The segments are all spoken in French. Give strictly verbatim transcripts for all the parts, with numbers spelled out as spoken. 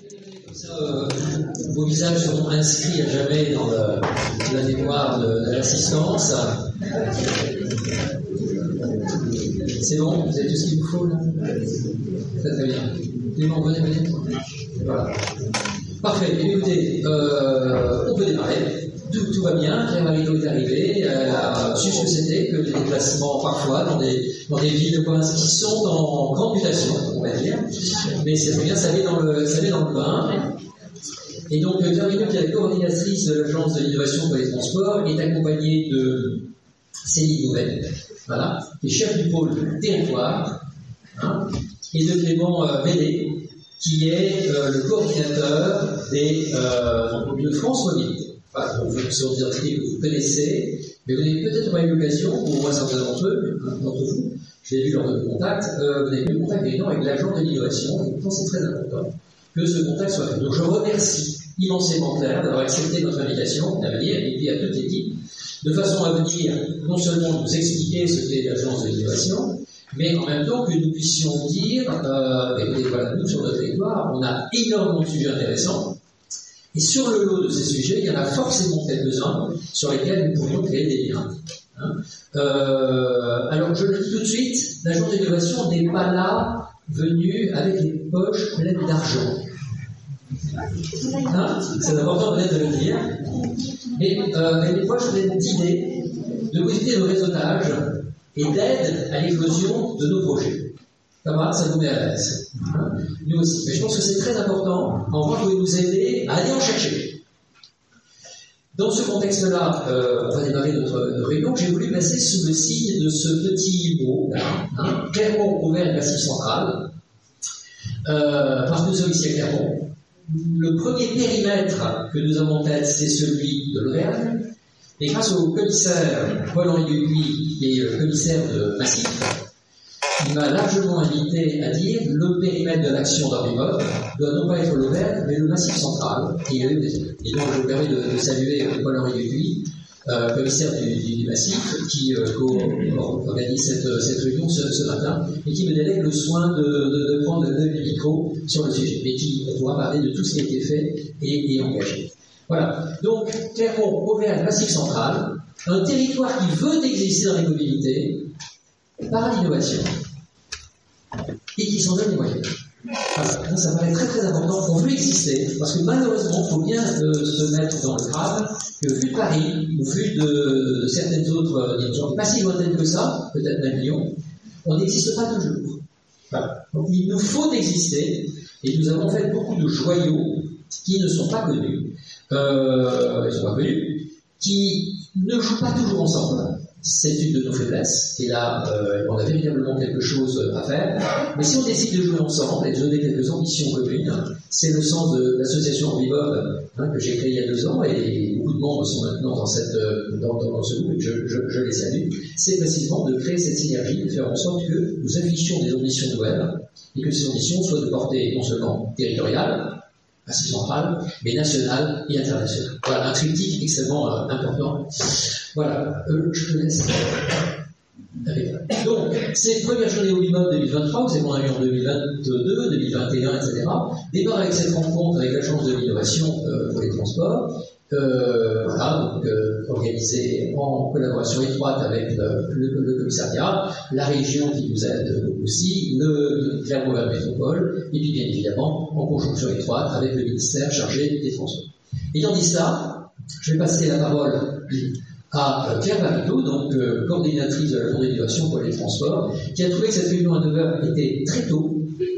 Comme ça, euh, vos visages seront inscrits à jamais dans le, la mémoire de, de l'assistance. C'est bon, vous avez tout ce qu'il vous faut là? Très très bien. Clément, venez, venez. Voilà. Parfait. Écoutez, euh, on peut démarrer. Tout, tout va bien. Claire Marido est arrivée. Elle a su ce que c'était que des déplacements parfois dans des, dans des villes de province qui sont en grande mutation, on va dire. Mais c'est très bien, ça met dans le, ça met dans le bain. Et donc, Claire Marido, qui est la coordinatrice de l'Agence de l'innovation pour les transports, est accompagnée de Céline Gouvet, voilà, qui est chef du pôle territoire, hein, et de Clément euh, Védé, qui est euh, le coordinateur des, euh, de France Mobilité. Enfin, donc, c'est une identité que vous connaissez, mais vous n'avez peut-être pas eu l'occasion, ou au moins certains d'entre eux, d'entre vous, je l'ai vu lors de nos contacts, euh, vous avez eu le contact évidemment avec l'agent de l'innovation, et pourtant c'est très important que ce contact soit fait. Donc je remercie immensément Claire d'avoir accepté notre invitation, à venir, et puis à toute l'équipe, de façon à venir non seulement nous expliquer ce qu'est l'agence de l'innovation, mais en même temps que nous puissions dire, euh, écoutez, voilà, nous sur notre territoire, on a énormément de sujets intéressants, et sur le lot de ces sujets, il y en a forcément quelques-uns sur lesquels nous pourrions créer des liens. Hein. Euh, alors, je le dis tout de suite, l'agence d'innovation n'est pas là venu avec les poches pleines d'argent. Hein, c'est important peut-être de le dire. Mais euh, avec les poches pleines d'idées, de possibilités de réseautage et d'aide à l'éclosion de nos projets. Ça va, ça vous met à l'aise. Hein, nous aussi. Mais je pense que c'est très important. En revanche, vous pouvez nous aider à aller en chercher. Dans ce contexte-là, euh, on va démarrer notre, notre réunion. J'ai voulu passer sous le signe de ce petit mot, hein, Clermont ouvert et Massif Central, euh, parce que nous sommes ici à Clermont. Le premier périmètre que nous avons en tête, c'est celui de l'Auvergne. Et grâce au commissaire Paul-Henri Dupuis, qui est le commissaire de Massif, il m'a largement invité à dire le périmètre de l'action d'Arbimov doit non pas être l'Auvergne, mais le Massif Central. Et, et donc, je me permets de, de saluer Paul-Henri Dupuis, euh, commissaire du, du, du Massif, qui euh, organise cette, cette réunion ce, ce matin, et qui me délègue le soin de, de, de prendre le micro sur le sujet, et qui pourra parler de tout ce qui a été fait et, et engagé. Voilà. Donc, Clermont, Auvergne, Massif Central, un territoire qui veut exister dans les mobilités par l'innovation et qui s'en donne les moyens. Voilà. Ça paraît très très important. On veut exister parce que malheureusement, il faut bien euh, se mettre dans le crâne que vu de Paris ou vu de, de certaines autres dimensions, pas si lointaines que ça, peut-être même Lyon, on n'existe pas toujours. Voilà. Donc il nous faut exister et nous avons fait beaucoup de joyaux qui ne sont pas connus, euh, ils sont pas connus, qui ne jouent pas toujours ensemble. C'est une de nos faiblesses, et là, euh, on a véritablement quelque chose à faire. Mais si on décide de jouer ensemble et de donner quelques ambitions communes, c'est le sens de l'association Ambibov, hein, que j'ai créée il y a deux ans, et beaucoup de membres sont maintenant dans, cette, dans, dans, dans ce groupe, et je, je, je les salue. C'est précisément de créer cette synergie, de faire en sorte que nous affichions des ambitions nouvelles, et que ces ambitions soient de portée non seulement territoriale, assez centrale, mais nationale et internationale. Voilà, un triptyque extrêmement euh, important. Voilà, euh, je te laisse. Donc, ces premières journées au minimum deux mille vingt-trois, vous savez qu'on a eu en deux mille vingt-deux, deux mille vingt et un, et cetera, démarre avec cette rencontre avec l'Agence de l'innovation euh, pour les transports, euh, voilà, donc euh, organisée en collaboration étroite avec le, le, le commissariat, la région qui nous aide aussi, le Clermont-Auvergne Métropole, et puis bien évidemment en conjonction étroite avec le ministère chargé des transports. Ayant dit ça, je vais passer la parole à Claire Marido, donc euh, coordinatrice de la Journée d'innovation pour les transports, qui a trouvé que cette réunion à neuf heures était très tôt.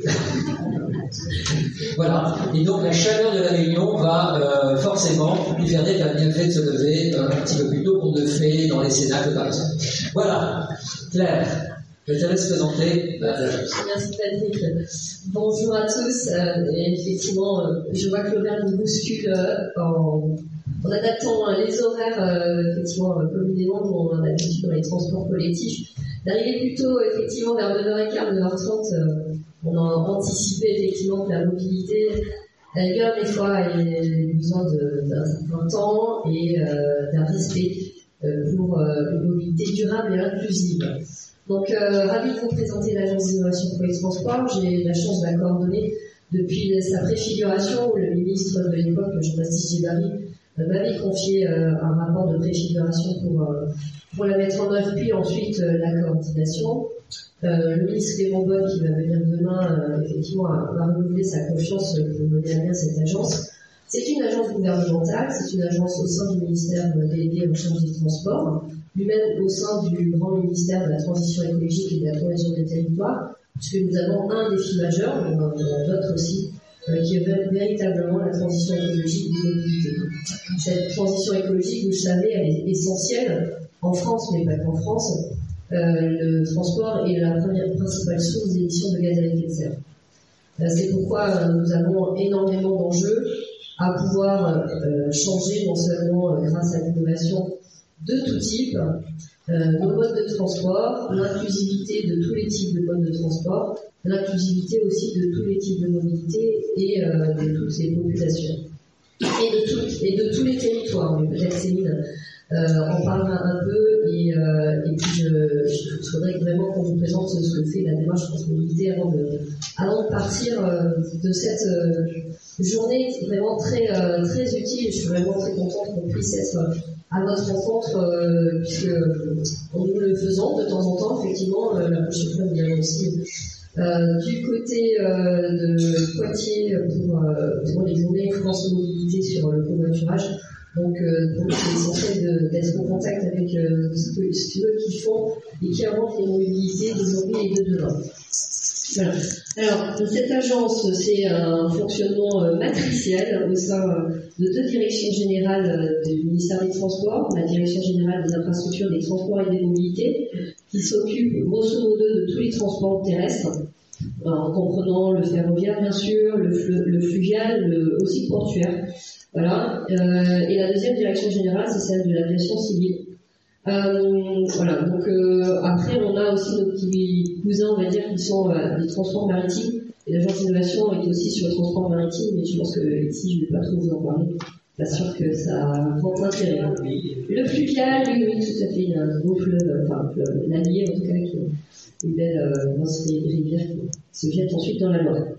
Voilà, et donc la chaleur de la réunion va euh, forcément lui faire dire qu'elle a bien fait de se lever euh, un petit peu plus tôt qu'on ne fait dans les cénacles par exemple. Voilà, Claire, je te laisse présenter l'agence. Merci Patrick. Bonjour à tous. Euh, et effectivement, euh, je vois que l'Auvergne nous bouscule euh, en, en adaptant euh, les horaires, euh, effectivement, euh, communément, dont on a l'habitude dans les transports collectifs. D'arriver plutôt, effectivement, vers neuf heures quinze, neuf heures trente, euh, on a anticipé, effectivement, que la mobilité, la rigueur, des fois, a besoin d'un certain temps et euh, d'un respect euh, pour euh, une mobilité durable et inclusive. Donc, euh, ravi de vous présenter l'Agence d'innovation pour les transports. J'ai la chance de la coordonner Depuis sa préfiguration, le ministre de l'époque, Jean-Baptiste Djebari, euh, m'avait confié euh, un rapport de préfiguration pour, euh, pour la mettre en œuvre, puis ensuite euh, la coordination. Euh, le ministre Clément Beaune, qui va venir demain, euh, effectivement, va renouveler sa confiance pour mener à bien cette agence. C'est une agence gouvernementale, c'est une agence au sein du ministère délégué en charge des transports, lui-même au sein du grand ministère de la transition écologique et de la cohésion des territoires, puisque nous avons un défi majeur, mais d'autres aussi, euh, qui est véritablement la transition écologique des mobilités. Cette transition écologique, vous le savez, elle est essentielle en France, mais pas qu'en France. Euh, le transport est la première principale source d'émissions de gaz à effet de serre. Euh, c'est pourquoi euh, nous avons énormément d'enjeux à pouvoir euh, changer, non seulement euh, grâce à l'innovation de tout type, euh, nos modes de transport, l'inclusivité de tous les types de modes de transport, l'inclusivité aussi de tous les types de mobilité et euh, de toutes les populations. Et de, tout, et de tous les territoires, mais peut-être Céline euh, en parlera un peu, et, euh, et puis je, je faudrait vraiment qu'on vous présente ce que fait la démarche transmobilité avant de, avant de partir euh, de cette euh, journée vraiment très, euh, très utile. Je suis vraiment très contente qu'on puisse être à notre rencontre, euh, puisque en nous le faisant de temps en temps, effectivement, euh, la prochaine fois, nous allons aussi euh, du côté euh, de Poitiers pour, euh, pour les journées France Mobilité sur le covoiturage. Donc, euh, donc c'est essentiel d'être en contact avec euh, ce que ceux qui font et qui inventent les mobilités d'aujourd'hui et de demain. Voilà. Alors, cette agence, c'est un fonctionnement euh, matriciel au sein euh, de deux directions générales euh, du ministère des Transports, la direction générale des infrastructures, des transports et des mobilités, qui s'occupe grosso modo de tous les transports terrestres, euh, en comprenant le ferroviaire bien sûr, le, fl le fluvial, le, aussi portuaire. Voilà. Euh, et la deuxième direction générale, c'est celle de l'aviation civile. Euh, voilà. Donc euh, après, on a aussi nos petits cousins, on va dire, qui sont euh, des transports maritimes. Et l'agence d'innovation est aussi sur le transport maritime, mais je pense que ici, je ne vais pas trop vous en parler. Pas sûr que ça a un grand intérêt. Le fluvial, oui, oui, tout à fait. Il y a un gros fleuve, enfin, fleuve, l'Allier en tout cas, qui est une belle euh, grosse rivière qui se jette ensuite dans la Loire.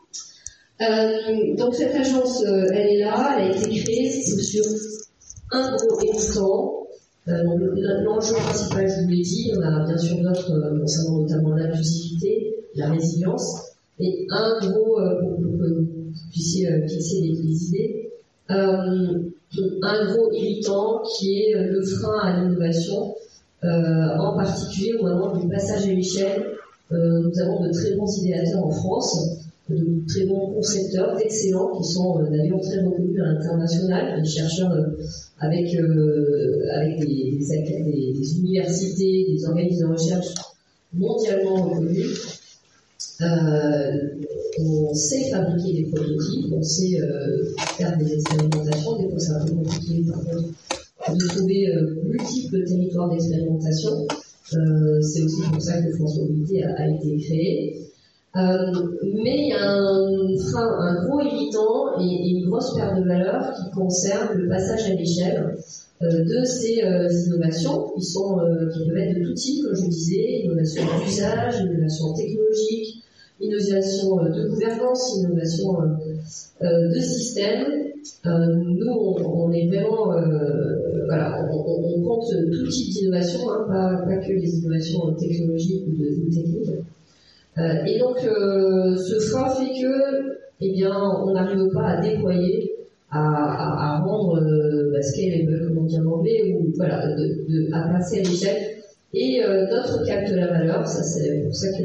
Euh, donc cette agence, euh, elle est là, elle a été créée sur un gros étang. Euh, L'enjeu principal, je vous l'ai dit, on a bien sûr d'autres euh, concernant notamment l'inclusivité, la résilience, et un gros, euh, pour, pour que vous puissiez euh, fixer les, les idées, euh, un gros irritant qui est le frein à l'innovation, euh, en particulier au moment du passage à l'échelle. Euh, nous avons de très bons idéateurs en France, de très bons concepteurs, d'excellents, qui sont euh, d'ailleurs très reconnus à l'international, des chercheurs euh, avec, euh, avec des, des, des, des universités, des organismes de recherche mondialement reconnus. Euh, on sait fabriquer des prototypes, on sait euh, faire des expérimentations, des fois c'est un peu compliqué par contre de trouver euh, multiples territoires d'expérimentation. Euh, c'est aussi pour ça que France Mobilité a, a été créée. Euh, mais il y a un frein, un gros irritant et, et une grosse perte de valeur qui concerne le passage à l'échelle euh, de ces euh, innovations qui sont euh, qui peuvent être de tout type, comme je disais, innovation d'usage, innovation technologique, innovation euh, de gouvernance, innovation euh, euh, de système. Euh, nous, on, on est vraiment, euh, voilà, on, on, on compte tout type d'innovation, hein, pas, pas que les innovations technologiques ou, de, ou techniques. Euh, et donc, euh, ce frein fait que, eh bien, on n'arrive pas à déployer, à, à, à rendre euh, bah, scalable, comme on dit en anglais, ou voilà, de, de, à passer à l'échelle. Et euh, notre cap de la valeur, ça c'est pour ça que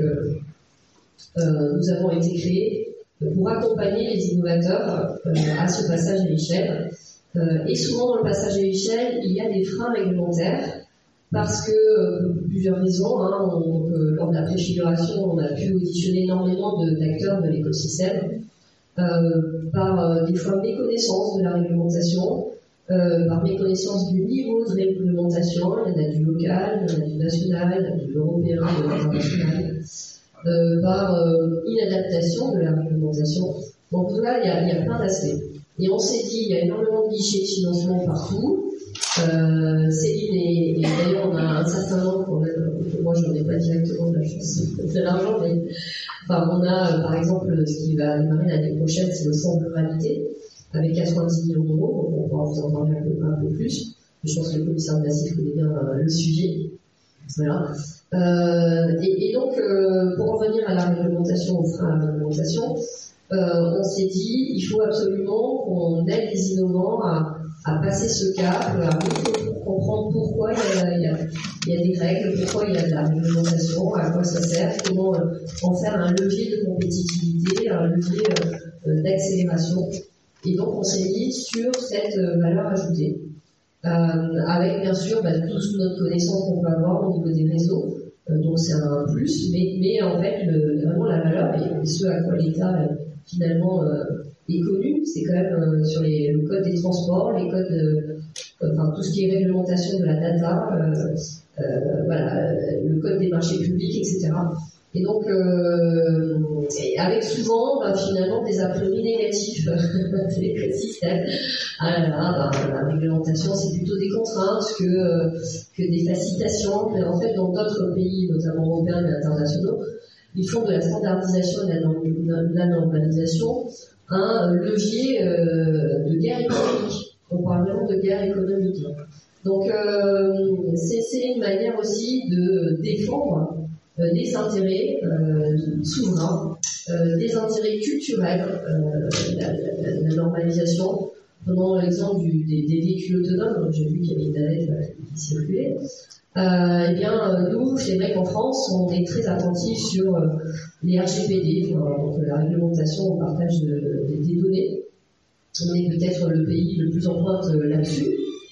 euh, nous avons été créés pour accompagner les innovateurs euh, à ce passage à l'échelle. Euh, et souvent, dans le passage à l'échelle, il y a des freins réglementaires. Parce que, euh, pour plusieurs raisons, hein, on, euh, lors de la préfiguration, on a pu auditionner énormément d'acteurs de, de l'écosystème, euh, par euh, des fois méconnaissance de la réglementation, euh, par méconnaissance du niveau de réglementation, il y en a du local, il y en a du national, il y en a de l'européen, de l'international, euh, par euh, inadaptation de la réglementation. Donc là, il y a, il y a plein d'aspects. Et on s'est dit, il y a énormément de guichets de financement partout. Euh, Céline et, et d'ailleurs on a un certain nombre, quand même, moi je n'en ai pas directement de la chance de l'argent, mais enfin, on a euh, par exemple ce qui va démarrer l'année prochaine, c'est le fonds de ruralité, avec quatre-vingt-dix millions d'euros, donc on pourra vous en parler un peu, un peu plus. Je pense que le commissaire Massif connaît bien euh, le sujet. Voilà. Euh, et, et donc, euh, pour revenir à la réglementation, au frein à la réglementation, euh, on s'est dit, il faut absolument qu'on aide les innovants à, à passer ce cap, à comprendre pourquoi il y, a, il, y a, il y a des règles, pourquoi il y a de la réglementation, à quoi ça sert, comment euh, en faire un levier de compétitivité, un levier euh, d'accélération. Et donc, on s'est mis sur cette euh, valeur ajoutée. Euh, avec bien sûr bah, toute notre connaissance qu'on peut avoir au niveau des réseaux, euh, donc c'est un plus, mais, mais en fait le, vraiment la valeur et, et ce à quoi l'État euh, finalement euh, est connu, c'est quand même euh, sur les, le code des transports, les codes, euh, enfin tout ce qui est réglementation de la data, euh, euh, voilà, le code des marchés publics, et cetera. Et donc, euh, et avec souvent, bah, finalement, des a priori négatifs de l'écosystème. Ah, bah, la réglementation, c'est plutôt des contraintes que, euh, que des facilitations. Mais en fait, dans d'autres pays, notamment européens mais internationaux, ils font de la standardisation et de la normalisation un levier euh, de guerre économique. On parle vraiment de guerre économique. Donc, euh, c'est, c'est une manière aussi de défendre Euh, des intérêts euh, souverains, euh, des intérêts culturels, euh, la, la, la normalisation. Prenons l'exemple du, des, des véhicules autonomes, j'ai vu qu'il y avait une navette euh, qui circulait. Euh, eh bien, nous, c'est vrai qu'en France, on est très attentifs sur euh, les R G P D, enfin, donc la réglementation au partage de, de, des données. On est peut-être le pays le plus en pointe euh, là-dessus.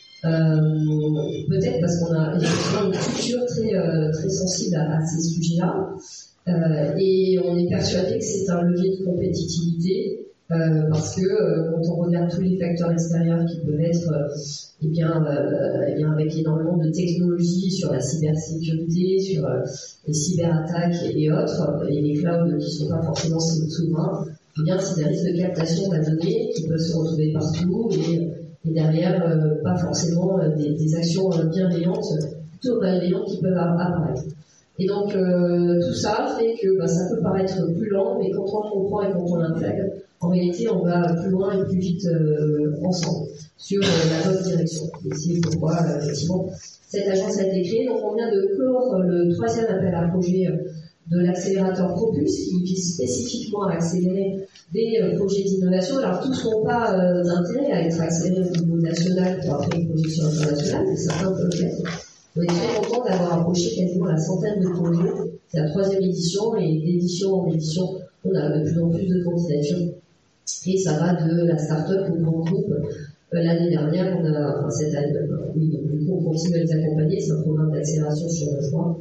Euh, peut-être parce qu'on a effectivement une culture très, euh, très sensible à, à ces sujets-là, euh, et on est persuadé que c'est un levier de compétitivité, euh, parce que euh, quand on regarde tous les facteurs extérieurs qui peuvent être, euh, eh bien, euh, eh bien, avec énormément de technologies sur la cybersécurité, sur euh, les cyberattaques et autres, et les clouds qui ne sont pas forcément souverains, eh bien, c'est des risques de captation de la donnée qui peuvent se retrouver partout, et et derrière, euh, pas forcément euh, des, des actions euh, bienveillantes, plutôt malveillantes qui peuvent apparaître. Et donc, euh, tout ça fait que bah, ça peut paraître plus lent, mais quand on le comprend et quand on l'intègre, en réalité, on va plus loin et plus vite euh, ensemble sur euh, la bonne direction. Et c'est pourquoi, euh, effectivement, cette agence a été créée. Donc, on vient de clore le troisième appel à projet euh, de l'accélérateur Propus, qui vise spécifiquement à accélérer des euh, projets d'innovation. Alors, tous n'ont pas euh, d'intérêt à être accélérés au niveau national pour après une projection internationale, mais certains peuvent l'être. On est très content d'avoir approché quasiment la centaine de projets. C'est la troisième édition, et d'édition en édition, on a de plus en plus de candidatures. Et ça va de la start-up au grand groupe. Euh, l'année dernière, on a, enfin cette année, euh, oui, donc du coup, on continue à les accompagner. C'est un programme d'accélération sur neuf mois.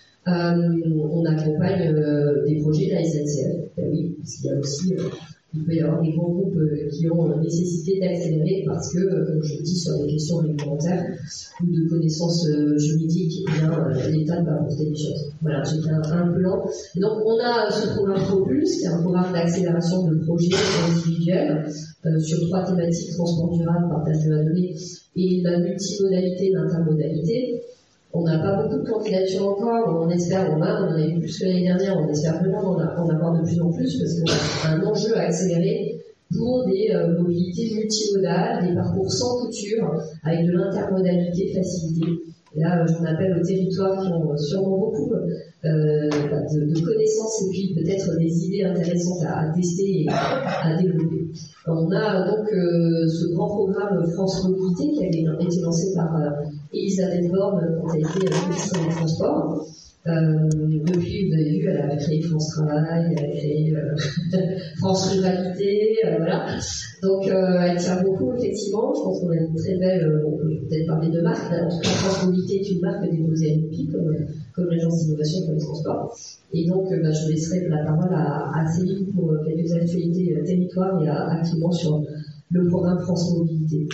Euh, on accompagne euh, des projets de la S N C F. Ben oui, parce qu'il y a aussi, euh, il peut y avoir des grands groupes euh, qui ont euh, nécessité d'accélérer parce que, euh, comme je le dis, sur des questions réglementaires ou de connaissances euh, juridiques, eh bien, euh, l'État va apporter des choses. Voilà, j'ai fait un, un plan. Et donc, on a ce programme Propulse, qui est un programme d'accélération de projets individuels euh, sur trois thématiques: transport durable, partage de la donnée et la multimodalité, l'intermodalité. On n'a pas beaucoup de candidatures encore, on espère, on a, on en a eu plus que l'année dernière, on espère vraiment en, en avoir de plus en plus parce qu'on a un enjeu à accélérer pour des euh, mobilités multimodales, des parcours sans couture, avec de l'intermodalité facilitée. Et là, j'en appelle aux territoires qui ont sûrement beaucoup euh, de, de connaissances et puis peut-être des idées intéressantes à, à tester et à développer. On a donc euh, ce grand programme France Mobilité qui avait été lancé par euh, Elisabeth Borne quand elle était euh, ministre des Transports. Euh, depuis, vous avez vu, elle a créé France Travail, elle a créé euh, France Ruralité, euh, voilà. Donc, euh, elle tient beaucoup, effectivement. Je pense qu'on a une très belle, euh, on peut peut-être parler de marque. En tout cas, France Mobilité est une marque déposée à l'U P I, comme, comme l'Agence d'innovation pour les transports. Et donc, euh, bah, je laisserai la parole à, à Céline pour euh, quelques actualités euh, territoire et à, à Clément sur le programme France Mobilité.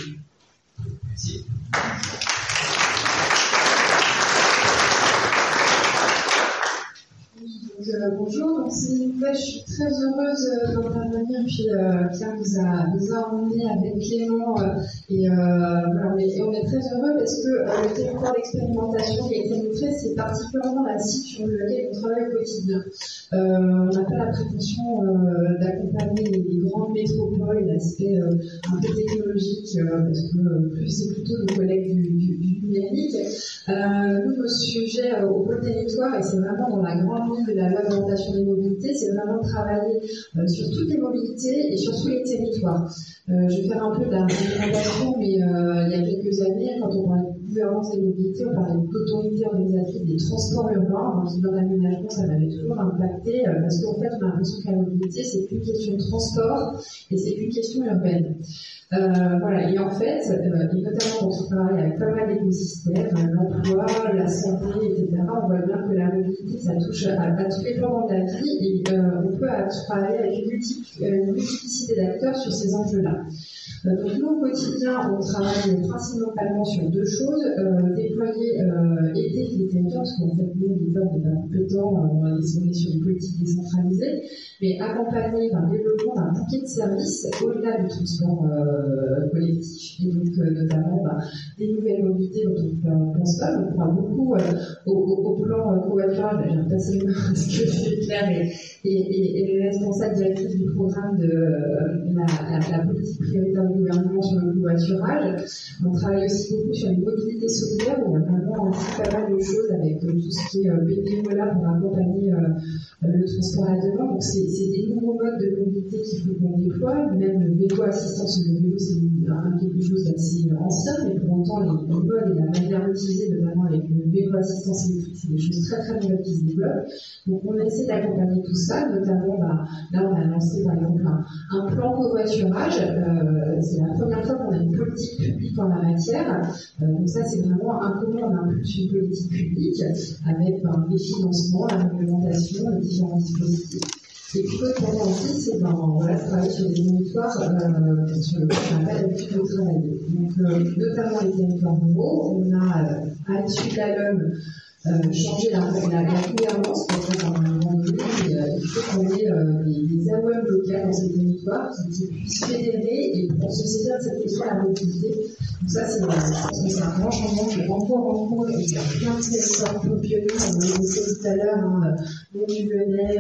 Merci. euh, bonjour, donc c'est une nouvelle, je suis très heureuse euh, d'intervenir, puis euh, Pierre nous a, nous a emmenés avec Clément, euh, et euh, voilà, on, est, et on est très heureux parce que euh, le territoire d'expérimentation qui a été montré, c'est particulièrement la site sur laquelle on travaille au quotidien. Euh, on n'a pas la prétention euh, d'accompagner les, les grandes métropoles, l'aspect euh, un peu technologique, euh, parce que euh, c'est plutôt nos collègues du, du, du numérique. Euh, nous, nos sujets euh, au pôle territoire, et c'est vraiment dans la grande ligne de la loi d'orientation des mobilités, c'est vraiment de travailler euh, sur toutes les mobilités et sur tous les territoires. Euh, je vais faire un peu de la réglementation, mais euh, il y a quelques années, quand on parlait de gouvernance des mobilités, on parlait d'autorité organisatrice des transports urbains, donc dans l'aménagement, ça m'avait toujours impacté, euh, parce qu'en fait, on a l'impression que la mobilité, c'est plus une question de transport, et c'est plus une question urbaine. Euh, voilà, et en fait, euh, et notamment quand on travaille avec pas mal d'écosystèmes, l'emploi, la santé, et cetera, on voit bien que la mobilité, ça touche à, à tous les plans de la vie, et euh, on peut travailler avec une, multi, une multiplicité d'acteurs sur ces enjeux-là. Euh, donc nous, au quotidien, on travaille principalement sur deux choses, euh, déployer euh, aider les territoires, parce qu'en fait, nous, l'État, on n'est pas compétents, on est sur une politique décentralisée, mais accompagner le développement d'un bouquet de services au-delà du transport euh, collectif, et donc euh, notamment bah, des nouvelles mobilités dont on ne pense pas. On croit beaucoup euh, au, au, au plan euh, covoiturage. J'ai repassé les mains parce que c'est clair, et, et, et, et les responsables directifs du programme de euh, la, la, la politique prioritaire du gouvernement sur le covoiturage. On travaille aussi beaucoup sur les mobilités solidaires, où on a vraiment aussi pas mal de choses avec euh, tout ce qui est euh, bénévolat pour accompagner euh, le transport à demande. Donc c'est, c'est des nouveaux modes de mobilité qu'il faut qu'on déploie. Même le vélo assistance, le vélo c'est un, quelque chose d'assez ancien, mais pour autant les, les modes et la manière d'utiliser, notamment avec le vélo assistance électrique, c'est des choses très très nouvelles qui se développent. Donc on essaie d'accompagner tout ça, notamment bah, là on a lancé par exemple un, un plan covoiturage. Euh, c'est la première fois qu'on a une politique publique en la matière. Euh, donc ça c'est vraiment un comment on impulse une politique publique avec ben, les financements, la réglementation, les différents dispositifs. Et puis l'autre point aussi, c'est ben, voilà, travailler sur des territoires euh, sur lesquels on n'a pas l'habitude de travailler. Donc euh, notamment les territoires ruraux, on a euh, à l'issue de la L O M Euh, changer la, la, la gouvernance pour faire un moment donné, et, euh, il faut qu'on ait euh, des, des A O M locales dans ces territoires qui, qui puissent fédérer et pour se saisir de cette question de la mobilité. Donc ça, c'est, euh, je pense que c'est un grand changement qui est encore en cours, et il y a plein de territoires peu pionniers, on l'a évoqué tout à l'heure, hein, Mont-du-Lyonnais,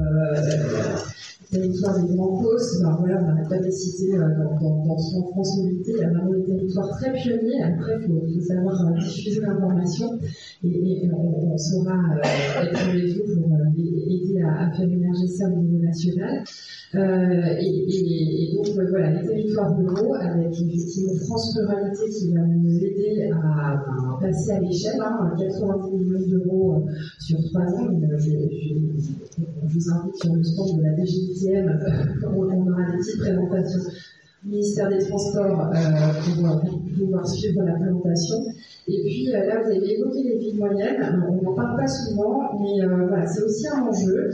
euh, territoire des Grands Causses, ben voilà, on n'arrête pas de les citer euh, dans, dans, dans son France Mobilité, il y a vraiment des territoires très pionniers. Après, il faut, faut savoir euh, diffuser l'information, et, et, et on, on saura euh, être sur les feux pour euh, aider à, à faire émerger ça au niveau national. Euh, et, et, et donc euh, voilà, les territoires ruraux, avec effectivement France Ruralité qui va nous aider à, à passer à l'échelle, hein, quatre-vingt-dix millions d'euros euh, sur trois ans. Mais, euh, je, je, je vous invite sur le stand de la D G I T M, euh, on, on aura des petites présentations du ministère des Transports euh, pour, pour pouvoir suivre la présentation. Et puis euh, là, vous avez évoqué les villes moyennes. On n'en parle pas souvent, mais euh, voilà, c'est aussi un enjeu.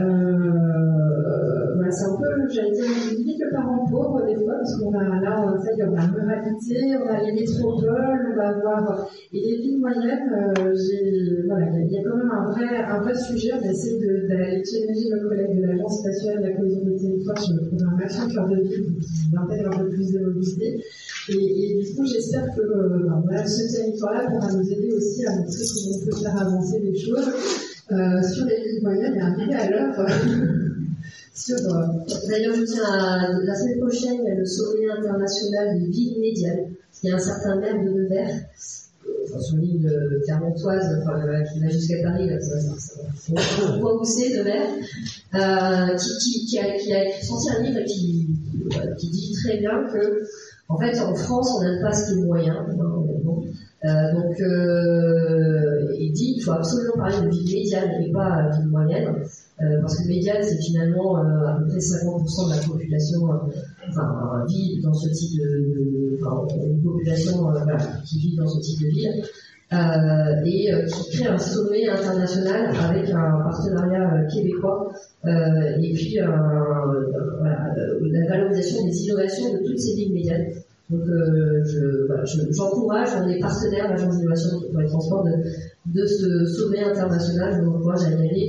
Euh, voilà, c'est un peu, j'allais dire, limite le parent pauvre des fois, parce qu'on a là, on, ça y est, on a la ruralité, on a les métropoles, on va avoir et les villes moyennes. Euh, j'ai, voilà, il y a quand même un vrai, un vrai sujet. On essaie de, d'aller challenger nos collègues de l'Agence nationale de la cohésion des territoires sur le programme Action Cœur de Ville, qui intègre un peu plus de mobilité. Et, et du coup, j'espère que euh, ben, voilà, ce territoire-là pourra nous aider aussi à montrer comment on peut faire avancer les choses euh, sur les villes moyennes et arriver à l'heure. sur, euh... D'ailleurs, je tiens à, la semaine prochaine, il y a le sommet international des villes médianes. Il y a un certain maire de Nevers, enfin, sur l'île clermontoise, enfin, qui va jusqu'à Paris, là, ça, ça, ça, ça, on voit où c'est, Nevers, euh, qui, qui, qui, a, qui a sorti un livre qui, qui dit très bien que en fait, en France, on n'aime pas ce qui est moyen. Hein, bon. euh, donc, euh, il dit qu'il faut absolument parler de ville médiane et pas ville moyenne, euh, parce que médiane, c'est finalement euh, à peu près cinquante pour cent de la population, euh, enfin, vit dans ce type de, de enfin, une population euh, voilà, qui vit dans ce type de ville. Euh, et euh, qui crée un sommet international avec un partenariat euh, québécois euh, et puis euh, euh, voilà, euh, la valorisation des innovations de toutes ces villes médianes. Donc euh, je, voilà, je, j'encourage, on est partenaire de l'Agence d'innovation pour les transports de, de ce sommet international, je vous encourage à y aller.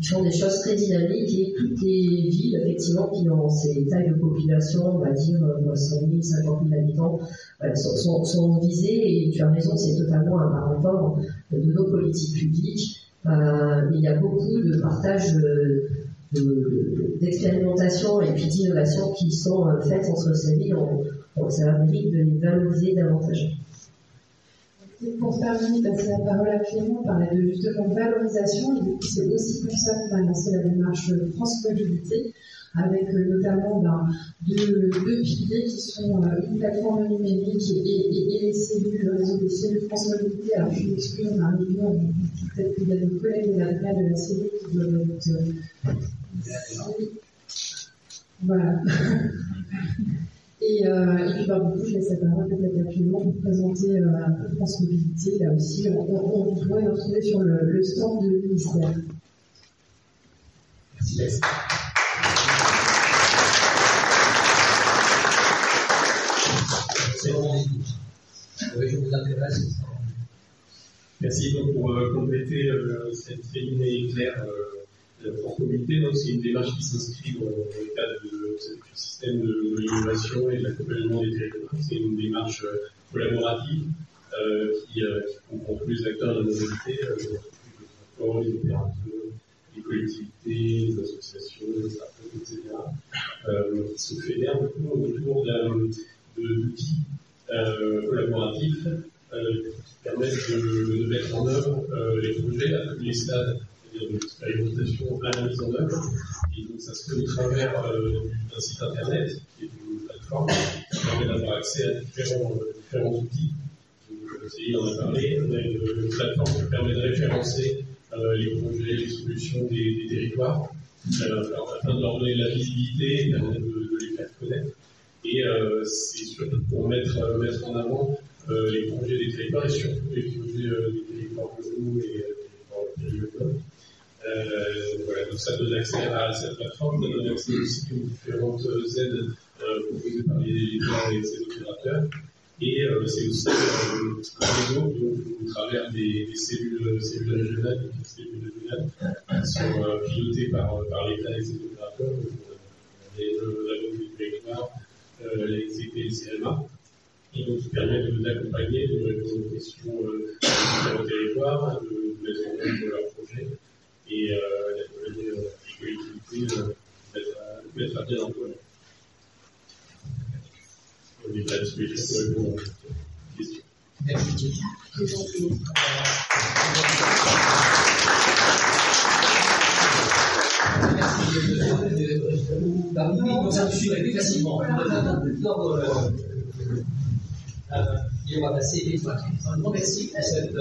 ils font des choses très dynamiques et toutes les villes, effectivement, qui ont ces tailles de population, on va dire cent mille, cinquante mille habitants, euh, sont, sont, sont visées, et tu as raison, c'est totalement un parent fort de nos politiques publiques. Euh, mais il y a beaucoup de partage de, de, d'expérimentation et puis d'innovation qui sont euh, faites entre ces villes. On, on, ça mérite de les valoriser davantage. Pour terminer, passer la parole à Clément, on parlait de justement valorisation, et c'est aussi pour ça qu'on a lancé la démarche France Mobilité, avec euh, notamment ben, deux, deux piliers qui sont euh, une plateforme numérique et, et, et les cellules, le réseau des cellules France Mobilité. Alors je m'excuse, on a un million, peut-être qu'il y a des collègues de la, de la cellule qui doivent être... Euh, voilà. Et, euh, et puis, bah, du coup, je laisse la parole peut-être à Clément pour présenter euh, un peu France Mobilité. Là aussi, on, on, on pourrait nous retrouver sur le, le stand du ministère. Merci. C'est bon, oui, je vous intéresse. Merci. Donc, pour euh, compléter euh, cette féminité éclair, euh, France Mobilité, donc, c'est une démarche qui s'inscrit dans le cadre de ce système de, de l'innovation et de l'accompagnement des territoires. C'est une démarche euh, collaborative euh, qui, euh, qui comprend tous les acteurs de la mobilité, euh, les transports, les opérateurs, les collectivités, les associations, les startups, et cetera, euh, qui se fédèrent autour d'outils euh, collaboratifs euh, qui permettent de, de mettre en œuvre euh, les projets à tous les stades, c'est-à-dire de l'expérimentation à la mise en œuvre. Et donc ça se fait au travers euh, d'un site internet qui est une plateforme qui permet d'avoir accès à différents, euh, différents outils. Donc, Céline en a parlé, on a une, une plateforme qui permet de référencer euh, les projets, les solutions des, des territoires, euh, afin de leur donner de la visibilité et permettre de, de les faire connaître. Et euh, c'est surtout pour mettre, euh, mettre en avant euh, les projets des territoires et surtout les projets euh, des territoires locaux et euh, des territoires locaux. Euh, voilà, donc ça donne accès à cette plateforme, ça donne accès aussi aux différentes aides euh, proposées par les territoires et ces opérateurs. Et euh, c'est aussi euh, un réseau donc, au travers des, des cellules, cellules régionales, des cellules régionales qui sont euh, pilotées par, par l'État et ses opérateurs, donc, euh, les, la Banque du territoire, euh, les C P et le C M A, et donc qui permet d'accompagner, de répondre aux questions euh, des différents territoires, de mettre en œuvre leurs projets et euh, d'accompagner euh, les collectivités, euh, mettre à bien l'emploi. On est à disposition pour répondre aux questions. Merci. Bah, oui, comme ça, vous suivrez plus facilement. Et on va passer les fois. Un grand merci pour cette.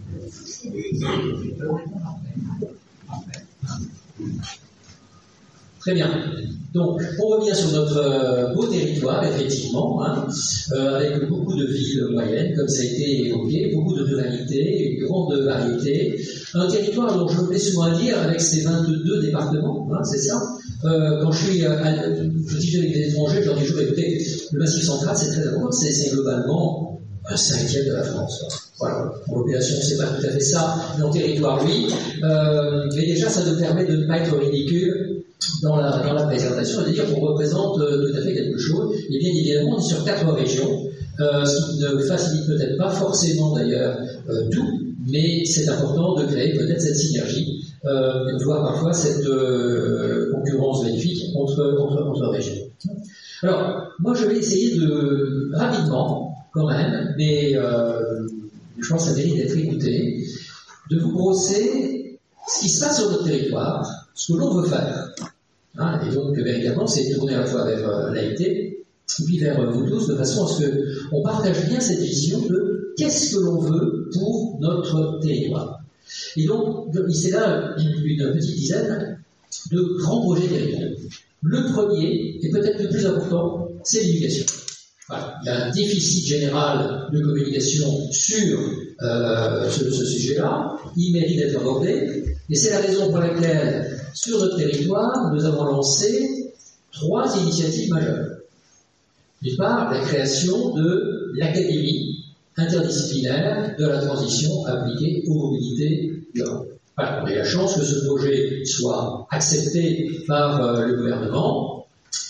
Très bien. Donc, on revient sur notre euh, beau territoire, effectivement, hein, euh, avec beaucoup de villes moyennes, comme ça a été évoqué, beaucoup de ruralité, une grande variété. Un territoire dont je me plais souvent à dire, avec ses vingt-deux départements, hein, c'est ça. Euh, quand je suis euh, à, je dis avec des étrangers, je leur dis toujours, écoutez, le Massif central, c'est très important, c'est, c'est globalement un cinquième de la France. Voilà, en population, c'est pas tout à fait ça, mais en territoire, oui. Euh, mais déjà, ça nous permet de ne pas être ridicule dans la, dans la présentation, c'est-à-dire qu'on représente euh, tout à fait quelque chose. Et bien évidemment, on est sur quatre régions, euh, ce qui ne facilite peut-être pas forcément d'ailleurs euh, tout, mais c'est important de créer peut-être cette synergie, euh, de voir parfois cette euh, concurrence bénéfique entre, entre, entre régions. Alors, moi je vais essayer de, rapidement, quand même, mais euh, je pense que ça mérite d'être écouté, de vous brosser ce qui se passe sur notre territoire, ce que l'on veut faire. Hein, et donc, véritablement, c'est tourné à la fois vers euh, l'A I T, et puis vers euh, vous tous, de façon à ce qu'on partage bien cette vision de qu'est-ce que l'on veut pour notre territoire. Et donc, c'est là une petite dizaine de grands projets territoriaux. Le premier, et peut-être le plus important, c'est l'éducation. Voilà. Il y a un déficit général de communication sur euh, ce, ce sujet-là, il mérite d'être abordé, et c'est la raison pour laquelle, sur notre territoire, nous avons lancé trois initiatives majeures. D'une part, la création de l'Académie interdisciplinaire de la transition appliquée aux mobilités durables. Voilà, on a eu la chance que ce projet soit accepté par euh, le gouvernement.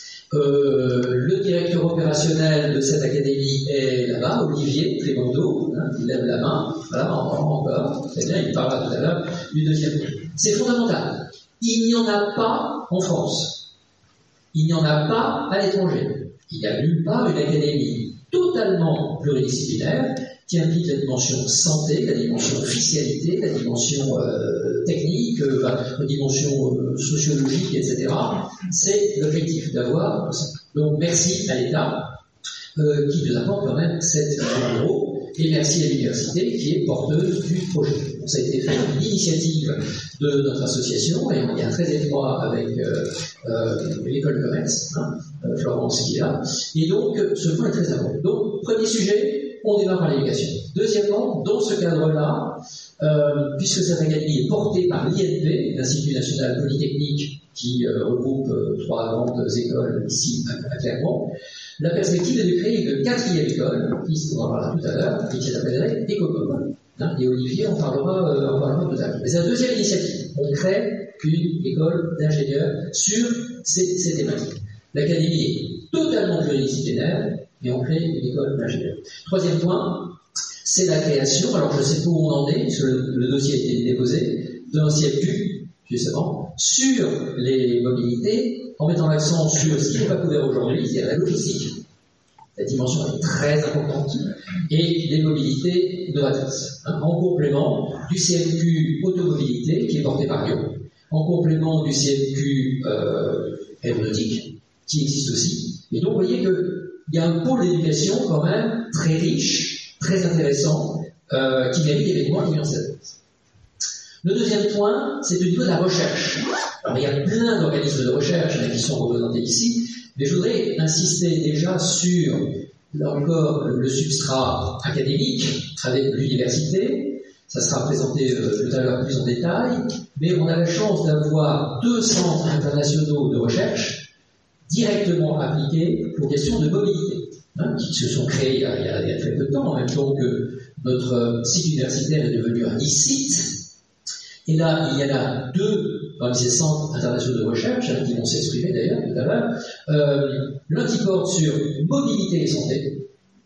Euh, le directeur opérationnel de cette académie est là-bas, Olivier Clémendo, hein, il lève la main, voilà, encore, très bien, il parlera tout à l'heure du deuxième projet. C'est fondamental. Il n'y en a pas en France. Il n'y en a pas à l'étranger. Il n'y a nulle part une académie totalement pluridisciplinaire qui implique la dimension santé, la dimension officialité, la dimension euh, technique, euh, la dimension euh, sociologique, et cetera. C'est l'objectif d'avoir ça. Donc merci à l'État euh, qui nous apporte quand même sept euros et merci à l'université qui est porteuse du projet. Donc, ça a été fait une initiative de notre association et on est très étroit avec euh, euh, l'école de commerce, hein, euh, Florence qui est là. Et donc ce point est très important. Donc premier sujet, on démarre par l'éducation. Deuxièmement, dans ce cadre-là, euh, puisque cette académie est portée par l'I N P, l'Institut National Polytechnique, qui euh, regroupe euh, trois grandes écoles ici à, à Clermont, la perspective est de créer une quatrième école, qui on en parlera tout à l'heure, et qui s'appellerait Ecocom. Hein, et Olivier en parlera, euh, en parlera tout à l'heure. Mais c'est la deuxième initiative. On crée une école d'ingénieurs sur ces, ces thématiques. L'académie est totalement pluridisciplinaire, et on crée une école d'ingénieurs. Troisième point, c'est la création, alors je ne sais pas où on en est, parce que le, le dossier a été déposé, d'un C F Q, justement, sur les mobilités, en mettant l'accent sur ce qui n'est pas couvert aujourd'hui, c'est la logistique. La dimension est très importante, et les mobilités novatrices. Hein, en complément du C F Q automobilité, qui est porté par Lyon, en complément du C F Q euh, aéronautique, qui existe aussi. Et donc, vous voyez que il y a un pôle d'éducation quand même très riche, très intéressant, euh, qui mérite évidemment une université. Le deuxième point, c'est au niveau de la recherche. Alors il y a plein d'organismes de recherche qui sont représentés ici, mais je voudrais insister déjà sur, là encore, le substrat académique avec l'université. Ça sera présenté euh, tout à l'heure plus en détail, mais on a la chance d'avoir deux centres internationaux de recherche directement appliqués aux questions de mobilité, hein, qui se sont créés il y, a, il, y a, il y a très peu de temps, en même temps que notre site universitaire est devenu un e-site. Et là, il y en a deux parmi ces centres internationaux de recherche, hein, qui vont s'exprimer d'ailleurs tout à l'heure. Euh, L'un qui porte sur mobilité et santé.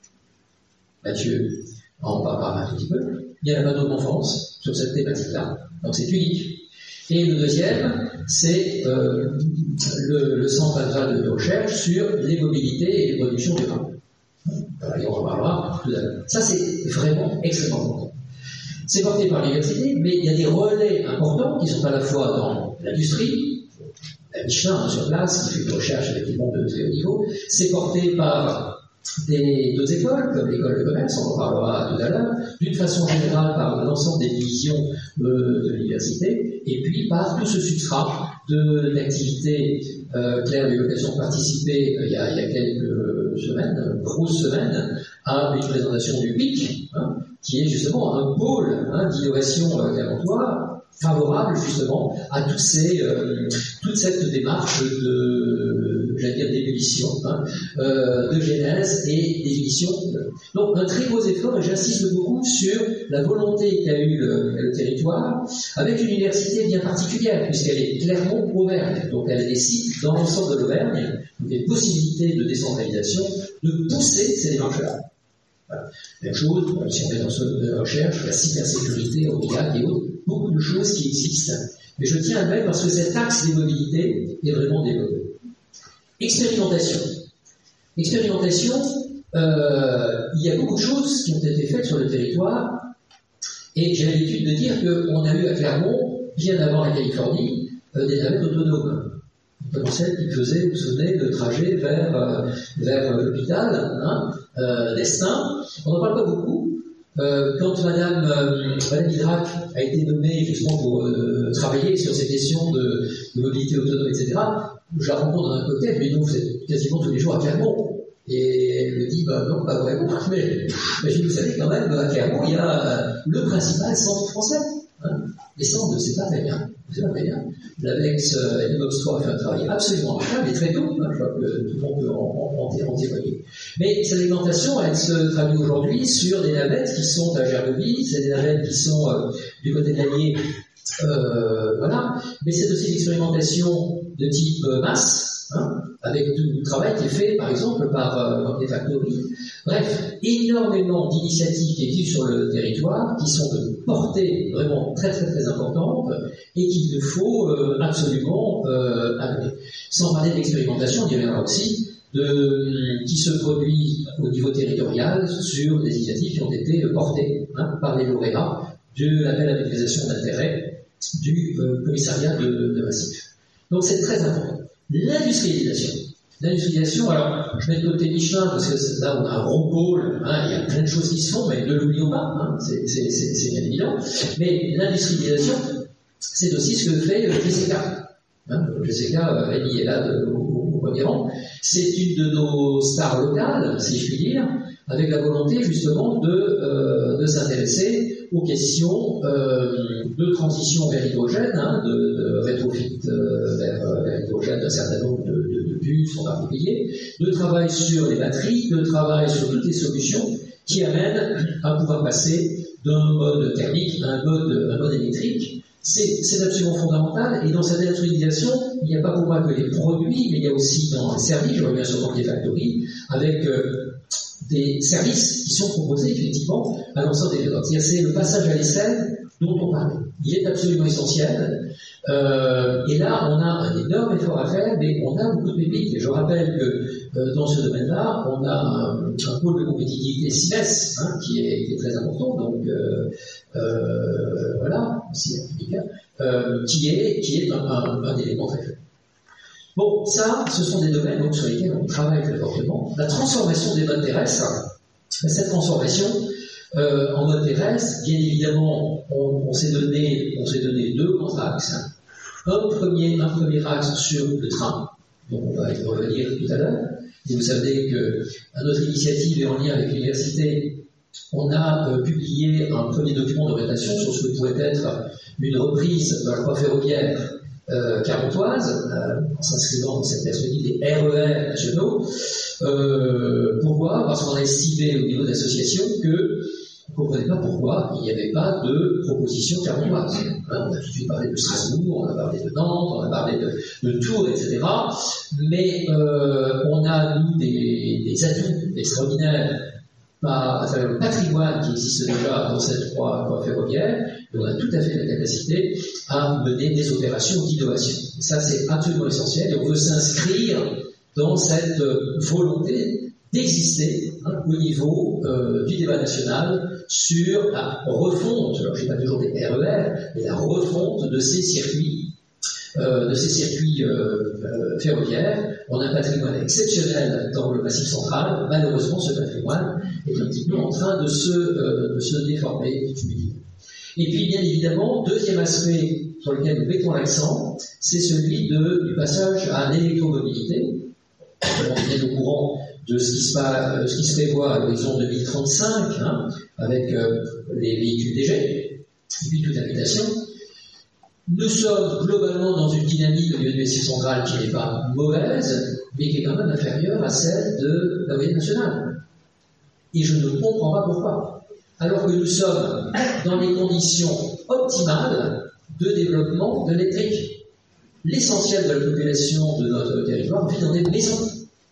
Mathieu en parlera un petit peu. Il y en a pas d'autres en France sur cette thématique-là. Donc c'est unique. Et le deuxième, c'est euh, le, le centre international de recherche sur les mobilités et les productions durables. Voilà, et on en parlera tout à l'heure. Ça, c'est vraiment extrêmement important. C'est porté par l'université, mais il y a des relais importants qui sont à la fois dans l'industrie, la Michelin hein, sur place, qui fait une recherche avec des mondes de très haut niveau. C'est porté par des, d'autres écoles, comme l'école de commerce, on en parlera tout à l'heure, d'une façon générale par l'ensemble des divisions de, de l'université, et puis par tout ce substrat de l'activité. Euh, Claire a eu l'occasion de participer euh, il, y a, il y a quelques semaines, grosses semaines, à une présentation du P I C, hein, qui est justement un pôle hein, d'innovation euh, clermontois favorable justement à toutes ces, euh, toute cette démarche de, j'allais dire, d'ébullition, hein, euh, de genèse et d'évolution. Donc un très beau effort, et j'insiste beaucoup sur la volonté qu'a eu le, le territoire, avec une université bien particulière, puisqu'elle est clairement Auvergne, donc elle a des sites dans l'ensemble de l'Auvergne, donc il y a une possibilité de décentralisation, de pousser ces démarches-là. Voilà. Même chose, si on est dans ce de recherche, la cybersécurité, O I A C et autres, beaucoup de choses qui existent. Mais je tiens à le mettre parce que cet axe des mobilités est vraiment développé. Expérimentation. Expérimentation, euh, il y a beaucoup de choses qui ont été faites sur le territoire, et j'ai l'habitude de dire qu'on a eu à Clermont, bien avant la Californie, euh, des navettes autonomes. Comme celle qui faisait, vous vous souvenez, le trajet vers, euh, vers l'hôpital, hein, euh, d'Estaing. On n'en parle pas beaucoup. Euh, quand Madame, euh, Madame Hydrac a été nommée justement pour euh, travailler sur ces questions de, de mobilité autonome, et cetera, je la rencontre dans un cocktail, mais nous, c'est quasiment tous les jours à Clermont. Et elle me dit, bah non, pas vraiment, mais, mais vous savez quand même, à Clermont, il y a euh, le principal centre français. Hein. Et ça, on ne sait pas très bien. C'est pas très bien. L'Avex euh, et l'Ops trois fait un travail absolument remarquable et très tôt, hein, je crois que tout le monde peut en, en, en, en témoigner. Mais cette alimentation, elle se traduit aujourd'hui sur des navettes qui sont à Gergovie, c'est des navettes qui sont euh, du côté de l'Allier, euh, voilà. Mais c'est aussi l'expérimentation de type euh, masse, hein, avec tout le travail qui est fait, par exemple, par euh, des factories. Bref, énormément d'initiatives qui existent sur le territoire, qui sont de portée vraiment très très très importante et qu'il faut euh, absolument euh, amener. Sans parler de l'expérimentation, on y reviendra aussi, de, qui se produit au niveau territorial sur des initiatives qui ont été portées hein, par les lauréats de l'appel à maîtrisation d'intérêt du euh, commissariat de, de massif. Donc c'est très important. L'industrialisation. L'industrialisation, alors, je mets de côté Michelin, parce que là, on a un gros pôle, hein, il y a plein de choses qui se font, mais ne l'oublions pas, hein, c'est, c'est, c'est, c'est bien évident. Mais l'industrialisation, c'est aussi ce que fait G C K. Hein, G C K, Rémi est là de, au, au premier rang. C'est une de nos stars locales, si je puis dire, avec la volonté, justement, de, euh, de s'intéresser aux questions euh, de transition vers l'hydrogène, hein, de, de rétrofit euh, vers, vers l'hydrogène d'un certain nombre de, de, de bus en particulier, de travail sur les batteries, de travail sur toutes les solutions qui amènent à pouvoir passer d'un mode thermique à un mode, un mode électrique. C'est, c'est absolument fondamental, et dans cette industrialisation, il n'y a pas pour moi que les produits, mais il y a aussi dans les services, je reviens sur les factories, avec euh, des services qui sont proposés effectivement à l'ensemble des territoires. C'est le passage à l'essai dont on parlait. Il est absolument essentiel. Euh, et là, on a un énorme effort à faire, mais on a beaucoup de pépites. Et je rappelle que euh, dans ce domaine-là, on a un, un pôle de compétitivité S I M E S, hein, qui, est, qui est très important. Donc euh, euh, voilà, aussi euh, qui est qui est un, un, un élément très faible. Bon, ça, ce sont des domaines donc, sur lesquels on travaille très fortement. La transformation des modes terrestres, cette transformation euh, en mode terrestre, bien évidemment, on, on s'est donné, on s'est donné deux grands axes. Un premier, un premier axe sur le train, donc on va y revenir tout à l'heure. Et vous savez qu'à notre initiative et en lien avec l'université, on a euh, publié un premier document d'orientation sur ce que pourrait être une reprise de la voie ferroviaire Euh, carentoise, euh, en s'inscrivant dans cette perspective des R E R nationaux. Euh, pourquoi ? Parce qu'on a estimé au niveau d'association que on ne comprenait pas pourquoi il n'y avait pas de proposition carentoise. Hein, on a tout de suite parlé de Strasbourg, on a parlé de Nantes, on a parlé de, de Tours, et cetera. Mais euh, on a, nous, des, des atouts extraordinaires à travers le patrimoine qui existe déjà dans cette voie ferroviaire, et on a tout à fait la capacité à mener des opérations d'innovation. Et ça, c'est absolument essentiel, et on veut s'inscrire dans cette volonté d'exister hein, au niveau euh, du débat national sur la refonte, alors je ne dis pas toujours des R E R, mais la refonte de ces circuits Euh, de ces circuits euh, euh, ferroviaires. On a un patrimoine exceptionnel dans le Massif central. Malheureusement, ce patrimoine est un petit peu en train de se, euh, de se déformer. Et puis, bien évidemment, deuxième aspect sur lequel nous mettons l'accent, c'est celui de, du passage à l'électromobilité. On est bien au courant de ce qui se, passe, ce qui se prévoit à l'horizon deux mille trente-cinq, hein, avec euh, les véhicules légers, et puis toute l'habitation. Nous sommes globalement dans une dynamique au niveau du Massif central qui n'est pas mauvaise, mais qui est quand même inférieure à celle de la moyenne nationale. Et je ne comprends pas pourquoi. Alors que nous sommes dans les conditions optimales de développement de l'électrique. L'essentiel de la population de notre territoire vit dans des maisons.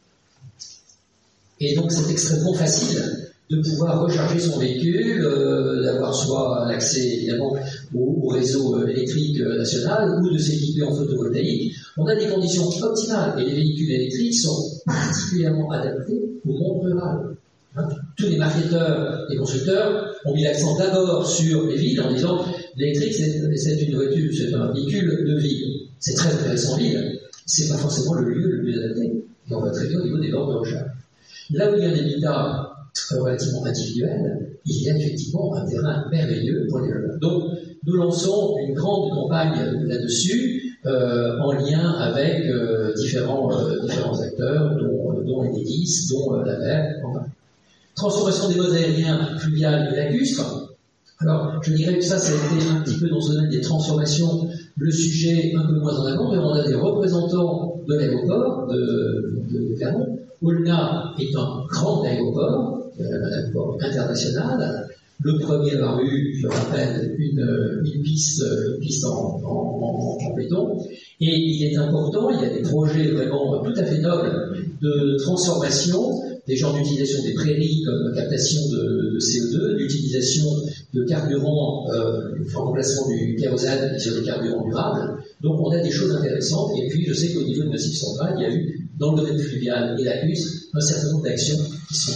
Et donc c'est extrêmement facile de pouvoir recharger son véhicule, euh, d'avoir soit l'accès évidemment au, au réseau électrique national ou de s'équiper en photovoltaïque. On a des conditions optimales et les véhicules électriques sont particulièrement adaptés au monde rural. Hein, tous les marketeurs et constructeurs ont mis l'accent d'abord sur les villes en disant l'électrique c'est, c'est une voiture, c'est un véhicule de ville. C'est très intéressant en ville, c'est pas forcément le lieu le plus adapté. Et on va très bien au niveau des bornes de recharge. Là où il y a un habitat relativement individuel, il y a effectivement un terrain merveilleux pour les développeurs. Donc, nous lançons une grande campagne là-dessus, euh, en lien avec euh, différents, euh, différents acteurs, dont, dont Enedis, dont euh, la mer. Enfin. Transformation des modes aériens fluviales et lacustres. Alors, je dirais que ça, ça a été un petit peu dans ce domaine des transformations, le sujet un peu moins en avant, mais on a des représentants de l'aéroport de, de, de Clermont. Aulnat est un grand aéroport, euh, un aéroport international. Le premier a eu, je rappelle, une, une piste, une piste en, en, en, en béton. Et il est important, il y a des projets vraiment tout à fait nobles de transformation, des genres d'utilisation des prairies comme captation de, de C O deux, d'utilisation de carburant, euh, en remplacement du kérosène sur des carburants durables. Donc on a des choses intéressantes. Et puis je sais qu'au niveau du Massif central, il y a eu, dans le domaine fluvial et lacustre, un certain nombre d'actions qui sont.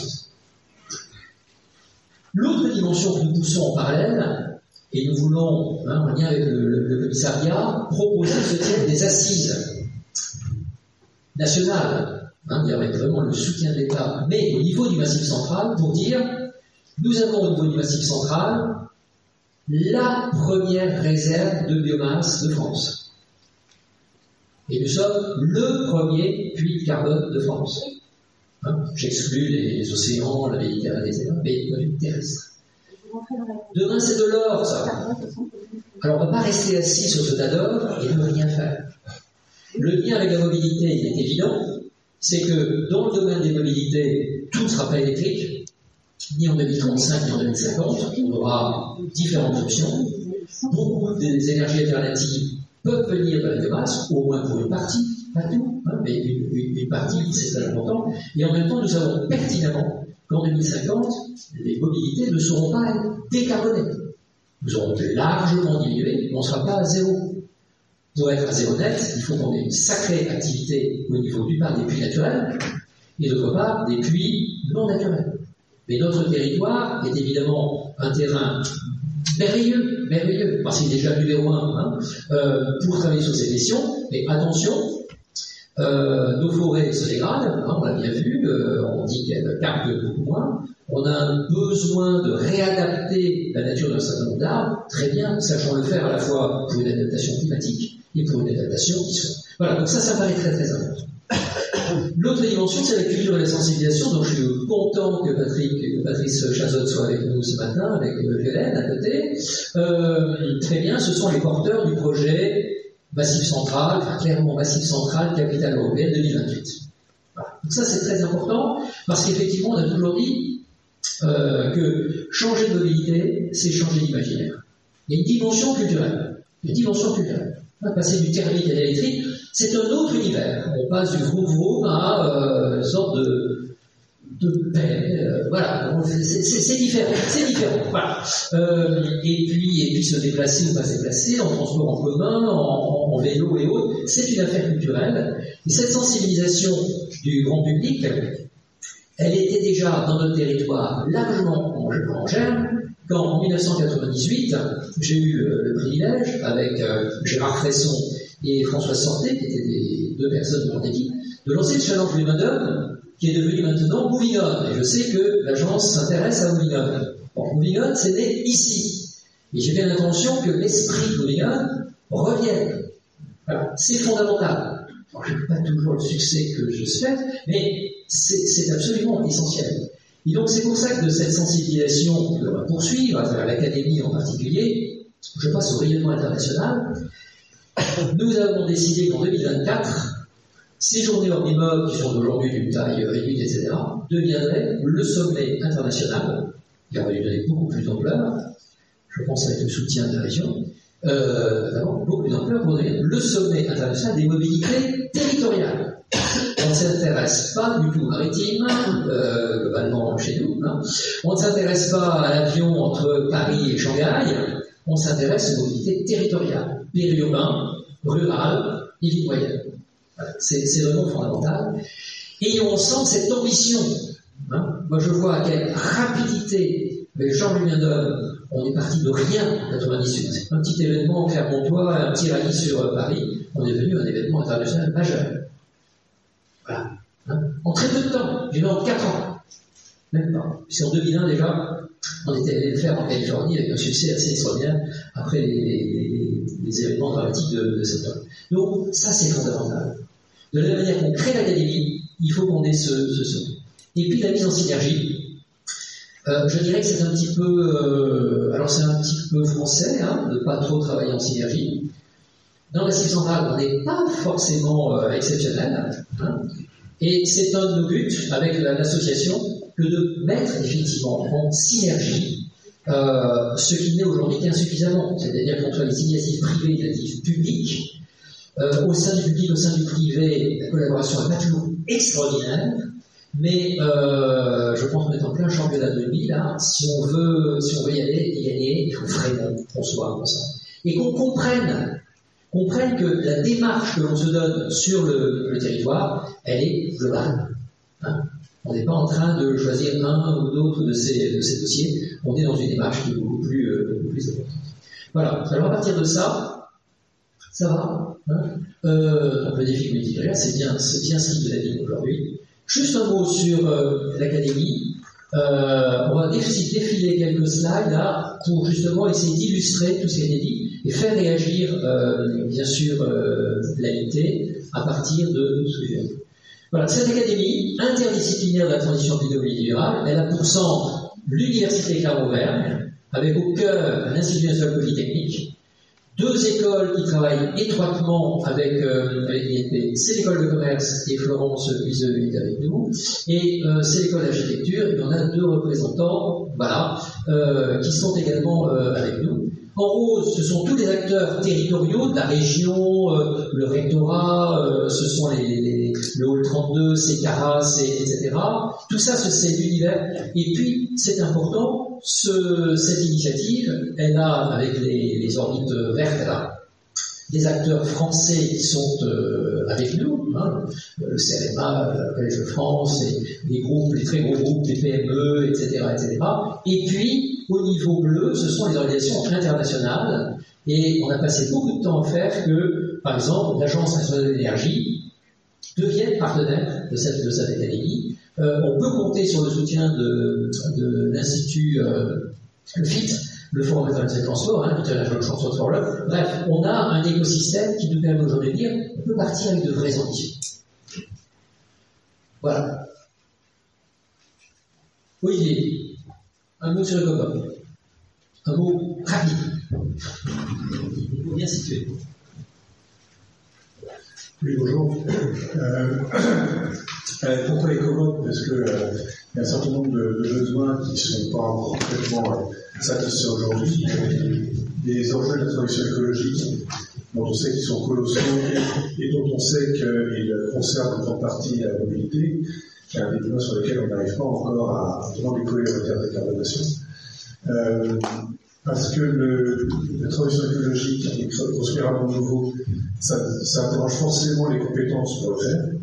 L'autre dimension que nous poussons en parallèle, et nous voulons, hein, en lien avec le, le, le commissariat, proposer ce tiennent des assises nationales, hein, avec vraiment le soutien de l'État, mais au niveau du Massif central, pour dire, nous avons au niveau du Massif central la première réserve de biomasse de France. Et nous sommes le premier puits de carbone de France. Hein, j'exclus les, les océans, la Méditerranée, et cetera, mais le terrestre. Demain, c'est de l'or, ça. Alors, on ne va pas rester assis sur ce tas d'or et ne rien faire. Le lien avec la mobilité, il est évident, c'est que dans le domaine des mobilités, tout ne sera pas électrique, ni en deux mille trente-cinq, ni en deux mille cinquante. On aura différentes options. Beaucoup des énergies alternatives peuvent venir de la biomasse, au moins pour une partie, pas tout, hein, mais une, une, une partie, c'est très important. Et en même temps, nous savons pertinemment qu'en deux mille cinquante, les mobilités ne seront pas décarbonées. Nous aurons largement diminué, mais on ne sera pas à zéro. Pour être à zéro net, il faut qu'on ait une sacrée activité au niveau d'une part des puits naturels, et d'autre part des puits non naturels. Mais notre territoire est évidemment un terrain merveilleux, merveilleux, parce qu'il est déjà numéro un hein, euh, pour travailler sur ces questions. Mais attention, euh, nos forêts se dégradent, hein, on l'a bien vu, euh, on dit qu'elles captent beaucoup moins. On a un besoin de réadapter la nature d'un certain nombre d'arbres, très bien, sachant le faire à la fois pour une adaptation climatique et pour une adaptation qui soit. Voilà, donc ça, ça paraît très très important. L'autre dimension, c'est la culture et la sensibilisation. Donc, je suis content que Patrick, que Patrice Chazot soit avec nous ce matin, avec Violaine à côté. Euh, très bien, ce sont les porteurs du projet Massif Central, enfin, clairement Massif Central, capitale européenne deux mille vingt-huit. Voilà. Donc ça, c'est très important, parce qu'effectivement, on a toujours dit euh, que changer de mobilité, c'est changer d'imaginaire. Il y a une dimension culturelle. Une dimension culturelle. On va passer du thermique à l'électrique. C'est un autre univers. On passe du vroom vroom à euh, une sorte de, de paix. Euh, voilà, c'est, c'est, c'est différent. C'est différent. Voilà. Euh, et puis, et puis se déplacer ou pas se déplacer en transport en commun, en, en vélo et autres, c'est une affaire culturelle. Et cette sensibilisation du grand public, elle était déjà dans notre territoire largement en, en germe. Quand en mille neuf cent quatre-vingt-dix-huit, j'ai eu euh, le privilège avec euh, Gérard Fresson et François Sortet, qui étaient des deux personnes de mon équipe, de lancer le challenge Women, qui est devenu maintenant Moving-On. Et je sais que l'agence s'intéresse à Moving-On. Bon, Moving-On, c'est né ici. Et j'ai bien l'intention que l'esprit de Moving-On revienne. Voilà, c'est fondamental. Alors, je n'ai pas toujours le succès que je souhaite, mais c'est, c'est absolument essentiel. Et donc c'est pour ça que de cette sensibilisation qu'on devra poursuivre, à travers l'Académie en particulier, je passe au rayonnement international. Nous avons décidé qu'en deux mille vingt-quatre, ces journées hors immeubles, qui sont d'aujourd'hui d'une taille réduite, et cetera, deviendraient le sommet international, qui aurait dû donner beaucoup plus d'ampleur, je pense avec le soutien de la région, euh, d'abord beaucoup plus d'ampleur pour devenir le sommet international des mobilités territoriales. On ne s'intéresse pas du tout au maritime, euh, globalement chez nous. Hein. On ne s'intéresse pas à l'avion entre Paris et Shanghai. On s'intéresse aux mobilités territoriales, périurbain, rural et ville moyenne. Voilà. C'est, c'est vraiment fondamental. Et on sent cette ambition. Hein. Moi, je vois à quelle rapidité, avec Jean-Julien Dom, on est parti de rien en quatre-vingt-dix-huit. Un petit événement en Clermontois, un petit rallye sur Paris, on est devenu un événement international majeur. Voilà. Hein, en très peu de temps, j'ai en quatre ans. Même pas. Puisqu'en deux mille un déjà, on était allé le faire en Californie avec un succès assez extraordinaire après les, les, les événements dramatiques de, de septembre. Donc, ça c'est fondamental. De la même manière qu'on crée l'académie, il faut qu'on ait ce, ce sommet. Et puis la mise en synergie. Euh, je dirais que c'est un petit peu, euh, alors c'est un petit peu français, hein, de pas trop travailler en synergie. Dans la Massif central, on n'est pas forcément euh, exceptionnel, hein, et c'est un de nos buts avec la, l'association que de mettre effectivement en synergie euh, ce qui n'est aujourd'hui qu'insuffisamment, c'est-à-dire qu'entre les initiatives privées et les initiatives publiques, euh, au sein du public, au sein du privé, la collaboration n'est pas toujours extraordinaire. Mais euh, je pense qu'on est en plein championnat de rugby là. Si on veut, si on veut y aller et gagner, il faut vraiment qu'on soit ensemble et qu'on comprenne, comprenne que la démarche que l'on se donne sur le, le territoire, elle est globale. Hein, on n'est pas en train de choisir un ou d'autres de ces, de ces dossiers. On est dans une démarche qui est beaucoup plus, euh, beaucoup plus importante. Voilà. Alors à partir de ça, ça va. Hein, euh, donc le défi multivariat, c'est bien, c'est bien ce qui nous anime aujourd'hui. Juste un mot sur euh, l'académie. Euh, on va défiler quelques slides là pour justement essayer d'illustrer tout ce qui a été dit et faire réagir euh, bien sûr euh, l'A I T à partir de ce que je viens de dire. Voilà, cette académie interdisciplinaire de la transition pédagogique durable, elle a pour centre l'Université Clermont-Auvergne, avec au cœur l'Institut national polytechnique. Deux écoles qui travaillent étroitement avec euh, l'I N P, c'est l'école de commerce et Florence Puiseux est avec nous, et euh, c'est l'école d'architecture, et on a deux représentants, voilà, euh, qui sont également euh, avec nous. En rose, ce sont tous les acteurs territoriaux de la région, euh, le rectorat, euh, ce sont les, les, le hall trente-deux, c'est Caras, et cetera. Tout ça, c'est l'univers. Et puis, c'est important, ce, cette initiative, elle a, avec les, les orbites vertes, elle a des acteurs français qui sont euh, avec nous, hein, le C R M A, le Collège de France, les, les groupes, les très gros groupes, les P M E, et cetera, et cetera. Et puis, au niveau bleu, ce sont les organisations internationales, et on a passé beaucoup de temps à faire que, par exemple, l'Agence nationale de l'énergie devienne partenaire de cette, de cette académie. Euh, on peut compter sur le soutien de, de l'Institut, euh, le F I T, le Forum international de transport, hein, International Transport Forum. Bref, on a un écosystème qui nous permet aujourd'hui de dire on peut partir avec de vraies ambitions. Voilà. Olivier, un mot sur le COPOP. Un mot rapide. Il faut bien situer. Oui, bonjour. Euh, euh, pourquoi les COPOP? Parce qu'il euh, y a un certain nombre de, de besoins qui ne sont pas encore complètement euh, satisfaits aujourd'hui. Des enjeux de la transition écologique, dont on sait qu'ils sont colossaux et dont on sait qu'ils concernent en grande partie la mobilité, qui est un des points sur lesquels on n'arrive pas encore à vraiment déployer en termes de décarbonation. Euh, parce que le, la transition écologique et construire un monde nouveau, ça, ça interroge forcément les compétences pour le faire.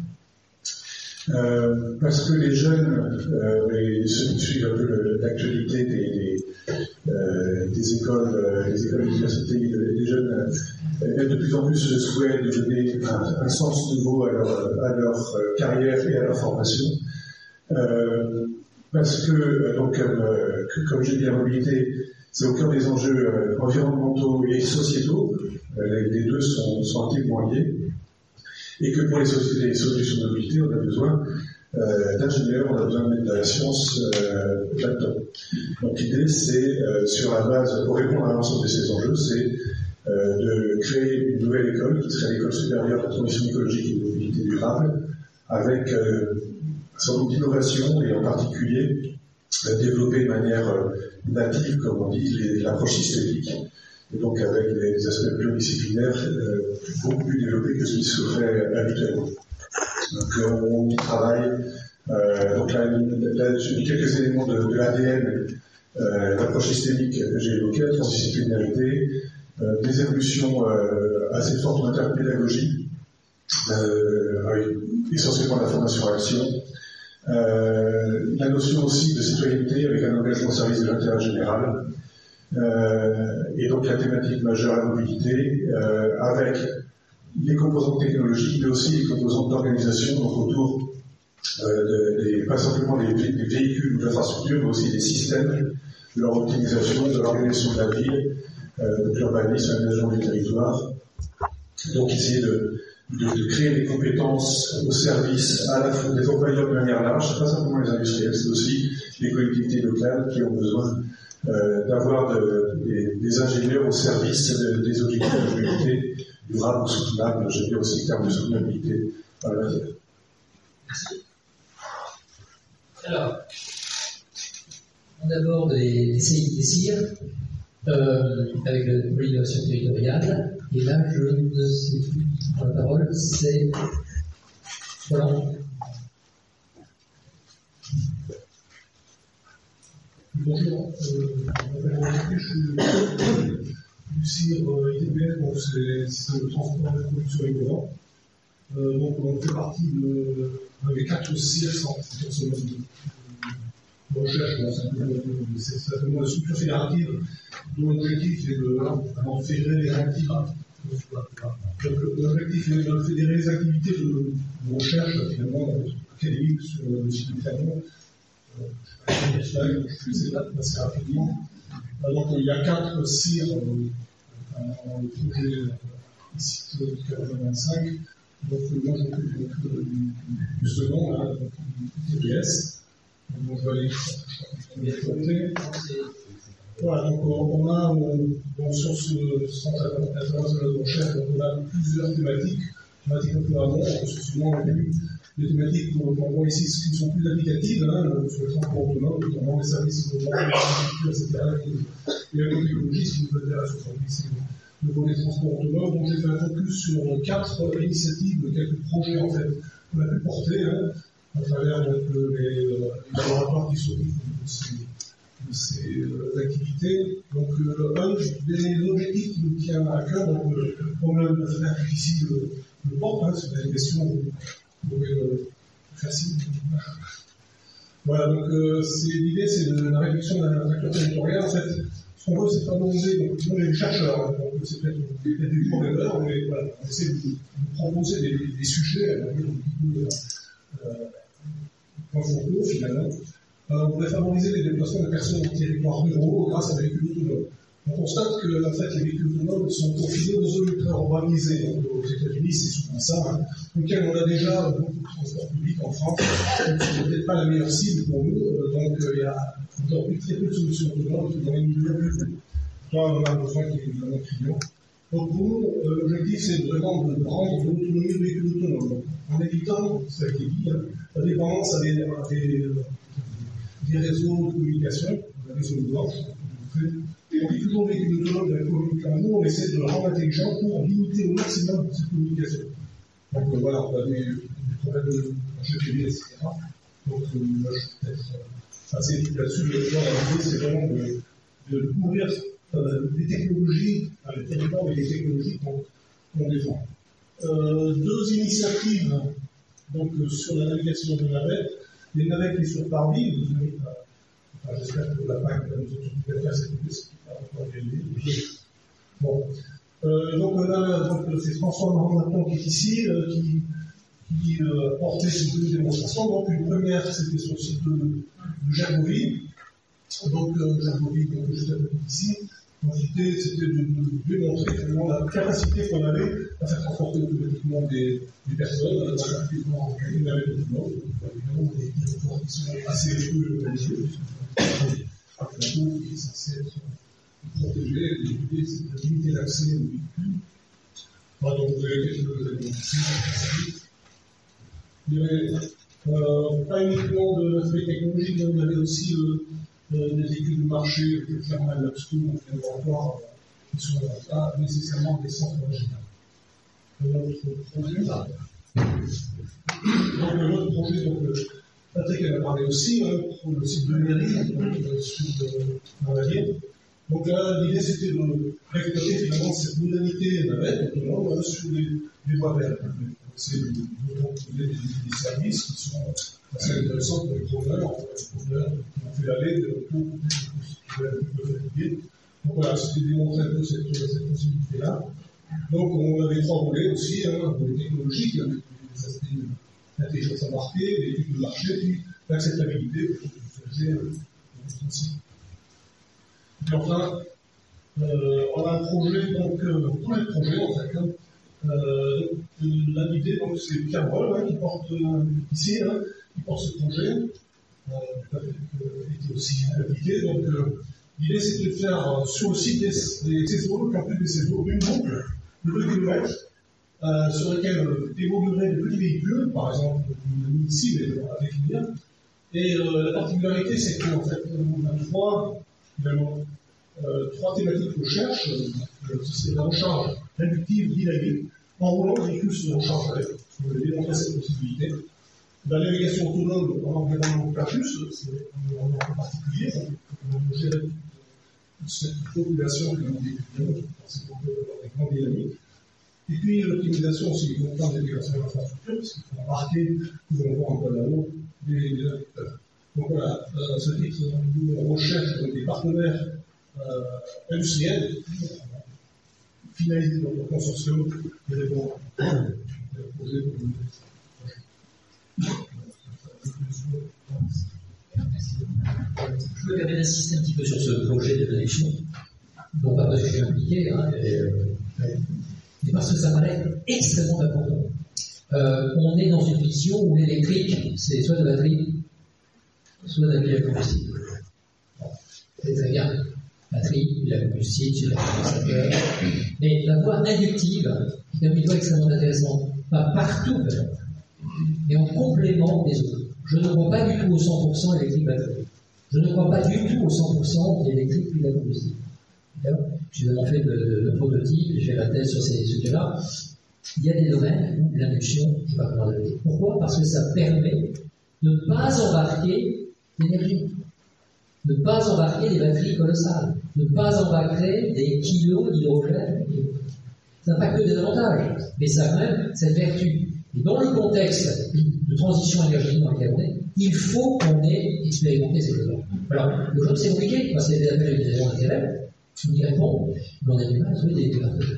Euh, parce que les jeunes, euh, et ceux qui suivent un peu l'actualité des, des, euh, des écoles, euh, des écoles d'université, les jeunes euh, mettent de plus en plus le souhait de donner un, un sens nouveau à leur, à leur euh, carrière et à leur formation. Euh, parce que, donc, euh, que, comme j'ai dit, la mobilité, c'est au cœur des enjeux euh, environnementaux et sociétaux. Euh, les, les deux sont, sont intimement liés. Et que pour les, sociétés, les solutions de mobilité, on a besoin euh, d'ingénieurs, on a besoin de mettre de la science euh, là-dedans. Donc l'idée, c'est, euh, sur la base, pour répondre à l'ensemble de ces enjeux, c'est euh, de créer une nouvelle école, qui serait l'école supérieure de la transition écologique et de mobilité durable, avec euh, un certain nombre d'innovations, et en particulier euh, développer de manière euh, native, comme on dit, l'approche systémique. Et donc avec des aspects pluridisciplinaires euh, beaucoup plus développés que ce qui se fait habituellement. Donc euh, on y travaille. Euh, donc là, là j'ai mis quelques éléments de, de l'A D N, euh, l'approche systémique que j'ai évoquée, la transdisciplinarité, euh, des évolutions euh, assez fortes en interpédagogie, euh, avec essentiellement la formation à l'action. Euh, la notion aussi de citoyenneté avec un engagement au service de l'intérêt général. Euh, et donc la thématique majeure, la mobilité, euh, avec les composantes technologiques, mais aussi les composantes d'organisation, donc autour euh, de, des, pas simplement des, des véhicules ou de l'infrastructure, mais aussi des systèmes, de leur optimisation, de l'organisation de la ville, euh, de l'urbanisme, l'aménagement du territoire. Donc essayer de, de, de créer des compétences au service à la fois des employeurs de manière large. C'est pas simplement les industriels, c'est aussi les collectivités locales qui ont besoin euh, d'avoir de, des, des ingénieurs au service de, des objectifs de mobilité durable ou soutenable, je veux dire aussi en termes de soutenabilité dans la matière. Merci. Alors, on aborde les, les C I, les C I R, euh, avec le, l'innovation territoriale, et là, je ne sais plus qui prend la parole, c'est Roland. Bonjour, euh, je m'appelle Roland, je suis du C I R I T B F, donc c'est le système de transport de production innovant. Euh, donc on fait partie de, des quatre C I R sans ce mode de recherche, c'est certainement une structure fédérative dont l'objectif est de vraiment fédérer les activités. Donc l'objectif est de fédérer les activités de, de recherche finalement académique sur le site du Fermont. Je vais essayer de passer rapidement. Donc il y a quatre C I R dans le projet ici de quatre-vingt-cinq. Donc moi je m'occupe du second, là, donc du T B S. Donc je vais aller de côté. Voilà, donc on a bon, sur ce centre international de recherche, donc on a plusieurs thématiques, thématiques un peu avant, parce que souvent on a vu des thématiques qu'on voit ici qui ne sont plus applicatives, hein, sur le transport autonome, notamment les services innovants, l'agriculture, et cetera. Et la technologie, ce qui nous intéresse aujourd'hui, c'est le volet transport autonome. Donc j'ai fait un focus sur quatre initiatives, quelques projets en fait qu'on a pu porter hein, à travers donc, les, les laboratoires qui s'occupent de ces, de ces euh, activités. Donc euh, un des objectifs qui nous tient à cœur, donc le problème de faire ici le, le porte, hein, c'est une question euh, facile. Voilà, donc euh, c'est, l'idée c'est de la réduction de la facture territoriale. En fait, ce qu'on veut, c'est favoriser, donc nous, les chercheurs, hein, donc c'est peut-être, peut-être des programmeurs, mais voilà, on essaie de, de proposer des, des sujets, euh, euh, points focaux finalement. Euh, on voudrait favoriser les déplacements de personnes en territoire ruraux grâce à des véhicules autonomes. On constate que en fait, les véhicules autonomes sont confinés aux zones ultra urbanisées. Donc, aux États-Unis, c'est souvent ça, hein, auquel on a déjà beaucoup de transport public en France. Donc, c'est peut-être pas la meilleure cible pour nous. Euh, donc, il euh, y a aujourd'hui très peu de solutions autonomes qui vont être mieux plus. Toi, on a besoin qu'il y ait évidemment clients. Donc, pour nous, euh, l'objectif, c'est vraiment de rendre l'autonomie de véhicules autonomes. Donc, en évitant, ça a été dit, hein, la dépendance à des, à des, des réseaux de communication, des réseaux de blanche. On dit toujours les véhicules autonomes de la communication. Nous, on essaie de le rendre intelligent pour limiter au maximum cette communication. Donc, euh, voilà, on a des, des problèmes de G P V, et cetera. Donc, euh, moi, je suis peut-être euh, assez vite là-dessus. Mais l'idée, c'est vraiment de, de couvrir euh, des technologies, enfin, les territoires et les technologies qu'on, qu'on défend. Euh, deux initiatives donc, euh, sur la navigation de navettes. Les navettes qui sont sur Paris, vous avez, euh, enfin, j'espère que la P A C va nous autoriser à faire cette liste. Bon. Euh, donc là, donc, c'est François Marmaton qui est ici, euh, qui, qui euh, portait ces deux démonstrations. Donc une première, c'était sur le site de, de Gergovie. Donc euh, Gergovie, donc juste à côté ici. Donc l'idée, c'était de, de démontrer finalement la capacité qu'on avait à faire transporter automatiquement des, des personnes dans l'activement une navette autonome. Donc évidemment, des territoires qui sont assez peu localisés. Qui est censé être protégé, l'idée c'est de limiter l'accès aux véhicules. Voilà, donc vous avez quelque chose à dire ici. Il y avait euh, pas uniquement de l'aspect technologique, mais il y avait aussi euh, euh, des véhicules de marché, des thermal upstream, des laboratoires euh, qui sont pas nécessairement des centres originaux. Notre projet, donc notre projet, donc, euh, Patrick en a parlé aussi, hein, pour le site de mairie, donc euh, sur euh, la ville. Donc là, l'idée c'était de récolter finalement cette modalité navette autonome hein, sur les, les voies vertes. C'est de trouver des, des services qui sont assez intéressants pour les promeneurs, les promeneurs qui ont fait l'aller de retour pour les fatiguer. Donc voilà, c'était de démontrer un peu cette, cette possibilité-là. Donc on avait trois volets aussi, hein, les technologiques, avec des aspects l'intelligence embarquée, l'étude de marché, puis l'acceptabilité pour les usagers aussi. Et enfin, euh, on a un projet, donc, euh, tous les projets en fait, hein, Euh, donc, là, l'idée, donc, c'est Pierre Boll, hein, qui porte, euh, ici, hein, qui porte ce projet, euh, qui a été aussi appliqué. Donc, euh, l'idée, c'était de faire, euh, sur le site des, des C S O, le campus des C S O, une boucle de deux kilomètres, euh, sur laquelle euh, évolueraient de petits véhicules, par exemple, une ici, mais à définir. Et euh, la particularité, c'est qu'en fait, on a trois, finalement, euh, trois thématiques de recherche. Euh, c'est la recharge réductive dynamique. En roulant, le véhicule se rechargerait. On a démontré cette possibilité. La navigation autonome en environnement campus, c'est un environnement particulier. On a géré toute cette population que nous décrivons, c'est pour des grandes dynamiques. Et puis l'optimisation aussi du montant d'intégration de l'infrastructure, parce qu'il faut embarquer, nous allons voir un peu là-haut, des acteurs. Donc voilà, euh, ce titre, nous recherche donc, des partenaires euh, industriels, finaliser notre consortium et répondre au projet de Je me permets d'insister un petit peu sur ce projet de connexion, donc pas parce que je suis impliqué, hein, et, euh, mais parce que ça paraît extrêmement important. Euh, on est dans une vision où l'électrique, c'est soit de la batterie, soit de la pile à combustible. Bon, c'est très bien. Batterie, pile à combustible, c'est la condensateur. Mais la voie inductive, qui est une voie extrêmement intéressante, pas partout, mais en complément des autres. Je ne crois pas du tout au cent pour cent électrique batterie. Je ne crois pas du tout au cent pour cent électrique pile à combustible. J'ai vraiment fait de, de, de prototypes, j'ai fait la thèse sur ces sujets-là. Il y a des domaines où l'induction, je ne vais pas pouvoir le dire. Pourquoi? Parce que ça permet de ne pas embarquer l'énergie, de ne pas embarquer des batteries colossales, de ne pas embarquer des kilos d'hydrogène. Ça n'a pas que des avantages, mais ça a même cette vertu. Et dans le contexte de transition énergétique dans lequel on est, il faut qu'on ait expérimenté ces choses-là. Alors, le jour, c'est compliqué, parce qu'il y a des appels et des raisons d'intérêt, on y répond, mais on a du mal à trouver des partenaires.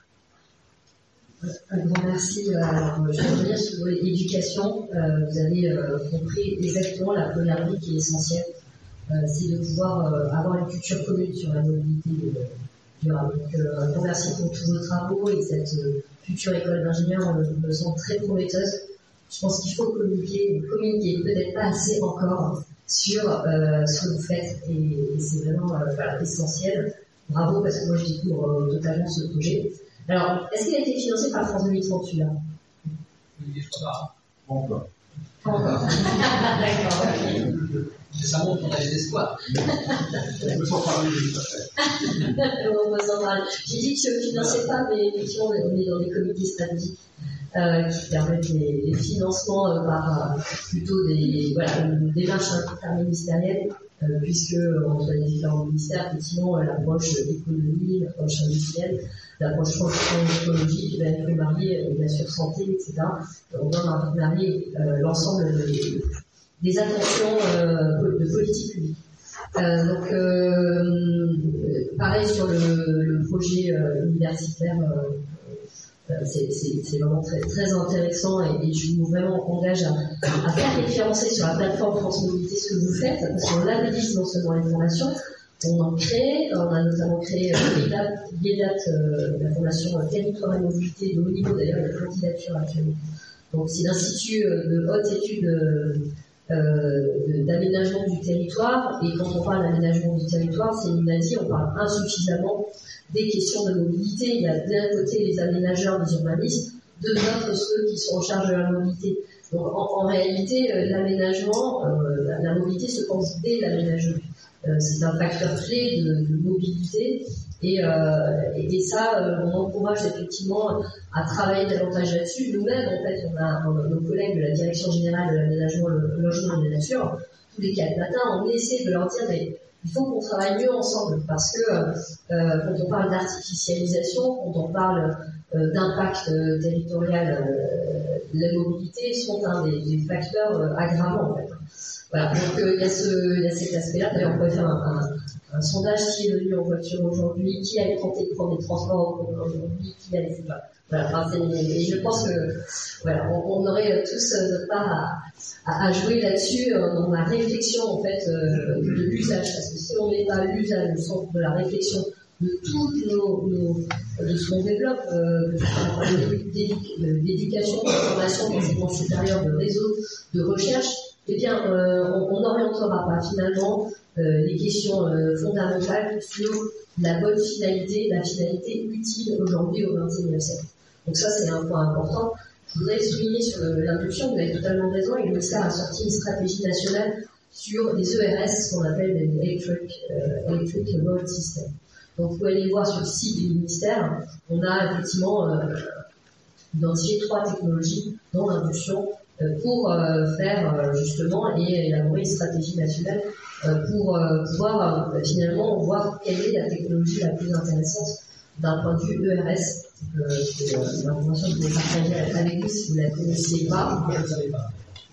Un grand merci. Alors, je vais revenir sur l'éducation. Euh, vous avez euh, compris exactement la première vie qui est essentielle. Euh, c'est de pouvoir euh, avoir une culture commune sur la mobilité durable. Donc, euh, un grand merci pour tous vos travaux et cette euh, future école d'ingénieurs me, me semble très prometteuse. Je pense qu'il faut communiquer, communiquer peut-être pas assez encore sur euh, ce que vous faites et, et c'est vraiment euh, voilà, essentiel. Bravo parce que moi je découvre euh, totalement ce projet. Alors, est-ce qu'il a été financé par France deux mille trente celui-là? Je ne crois pas. Pas encore. Pas encore. D'accord. Mais ça montre qu'on a des espoirs. On peut s'en parler juste après. On peut s'en parler. J'ai dit que je ne finançais pas, mais effectivement, on est dans des comités stratégiques euh, qui permettent des, des financements euh, par euh, plutôt des, voilà, une démarche interministérielle. Euh, puisque entre les différents ministères, effectivement, l'approche économie, l'approche industrielle, l'approche transition écologique va être mariée, bien sûr, santé, et cetera. On doit marier euh, l'ensemble des, des attentions euh, de politique publique. Euh, donc, euh, pareil sur le, le projet euh, universitaire, euh, C'est, c'est, c'est vraiment très, très intéressant et, et je vous vraiment engage à, à faire référencer sur la plateforme France Mobilité ce que vous faites, parce qu'on labellise non seulement les formations, on en crée, on a notamment créé Guédat, euh, la formation Territoire et Mobilité de haut niveau, d'ailleurs il y a une candidature actuellement. Donc c'est l'Institut de haute étude euh, d'aménagement du territoire, et quand on parle d'aménagement du territoire, c'est une a dit, on parle insuffisamment des questions de mobilité. Il y a d'un côté les aménageurs, les urbanistes, de l'autre ceux qui sont en charge de la mobilité. Donc en, en réalité, euh, l'aménagement, euh, la, la mobilité se pense dès l'aménagement. Euh, c'est un facteur clé de, de mobilité et, euh, et, et ça, euh, on encourage effectivement à travailler davantage là-dessus. Nous-mêmes, en fait, on a, on a nos collègues de la Direction Générale de l'Aménagement, le Logement et la Nature, tous les quatre matins, on essaie de leur dire mais il faut qu'on travaille mieux ensemble parce que euh, quand on parle d'artificialisation, quand on parle euh, d'impact euh, territorial, euh, la mobilité sont un des, des facteurs euh, aggravants en fait. Voilà, donc euh, il y a ce, il y a cet aspect-là. D'ailleurs, on pourrait faire un, un, un sondage qui est venu en voiture aujourd'hui, qui a tenté de prendre des transports en commun aujourd'hui, qui a laissé pas. Voilà, enfin, c'est, et je pense que voilà, on, on aurait tous notre part à, à, à jouer là-dessus dans la réflexion en fait euh, de l'usage, parce que si on met pas l'usage au centre de la réflexion de toutes nos, nos de ce qu'on développe, euh, d'éducation, de formation, d'enseignement supérieur, de réseau, de recherche, eh bien, euh, on n'orientera pas finalement euh, les questions euh, fondamentales sur la bonne finalité, la finalité utile aujourd'hui au vingt et unième siècle. Donc ça, c'est un point important. Je voudrais souligner sur l'impulsion, vous avez totalement raison, et le ministère a sorti une stratégie nationale sur les E R S, ce qu'on appelle les Electric, euh, Electric Road System. Donc vous pouvez aller voir sur le site du ministère, on a effectivement euh, identifié trois technologies dans l'impulsion euh, pour euh, faire euh, justement et élaborer une stratégie nationale euh, pour euh, pouvoir euh, finalement voir quelle est la technologie la plus intéressante d'un point de vue E R S. Euh, c'est euh, l'information que je vais partager avec vous si vous ne la connaissiez pas. Je ne savais pas.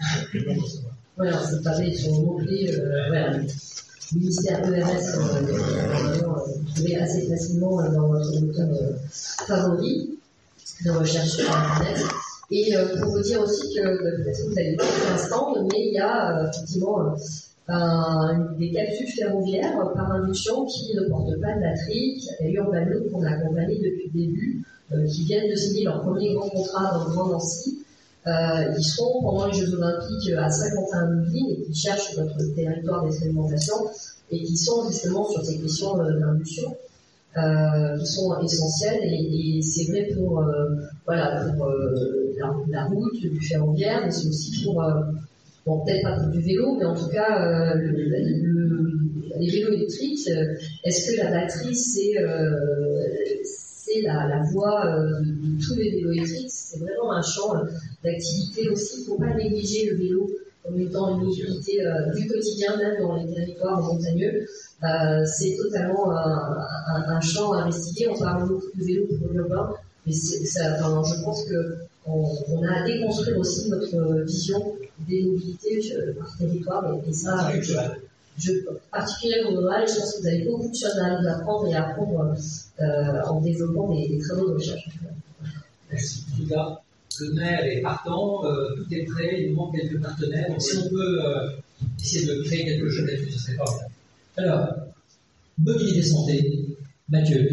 Voilà, c'est pavé sur le mot-clé, euh, voilà. Ministère E R S, euh, euh, vous trouvez assez facilement euh, dans votre moteur euh, favori de recherche sur Internet. Et euh, pour vous dire aussi que peut-être que vous avez fait un stand, mais il y a euh, effectivement euh, un, des capsules ferroviaires euh, par induction qui ne portent pas de batterie, qui s'appelle Urban Loop, qu'on a accompagné depuis le début, euh, qui viennent de signer leur premier grand contrat dans le Grand Nancy. Euh, ils seront pendant les Jeux Olympiques à Saint-Quentin-en-Yvelines et qui cherchent notre territoire d'expérimentation et qui sont justement sur ces questions euh, d'impulsion euh, qui sont essentielles et, et c'est vrai pour euh, voilà pour euh, la, la route, du ferroviaire, mais c'est aussi pour euh, bon peut-être pas pour du vélo, mais en tout cas euh, le, le, les vélos électriques. Euh, est-ce que la batterie c'est euh, La, la voie euh, de, de tous les vélos électriques, c'est vraiment un champ euh, d'activité aussi. Il ne faut pas négliger le vélo comme étant une mobilité euh, du quotidien, même dans les territoires montagneux. Euh, c'est totalement un, un, un champ à investiguer. On parle beaucoup de vélo pour l'urbain, mais c'est, ça, enfin, je pense qu'on on a à déconstruire aussi notre vision des mobilités euh, par territoire, et, et ça, je, je, particulièrement rural, je pense que vous avez beaucoup de choses à nous apprendre et à apprendre euh, en développant des, des travaux de recherche. Merci. En tout cas, le maire est partant, euh, tout est prêt, il nous manque quelques partenaires. Donc si on peut euh, essayer de créer quelque chose là-dessus, ce serait pas mal. Alors, mobilité santé, Mathieu.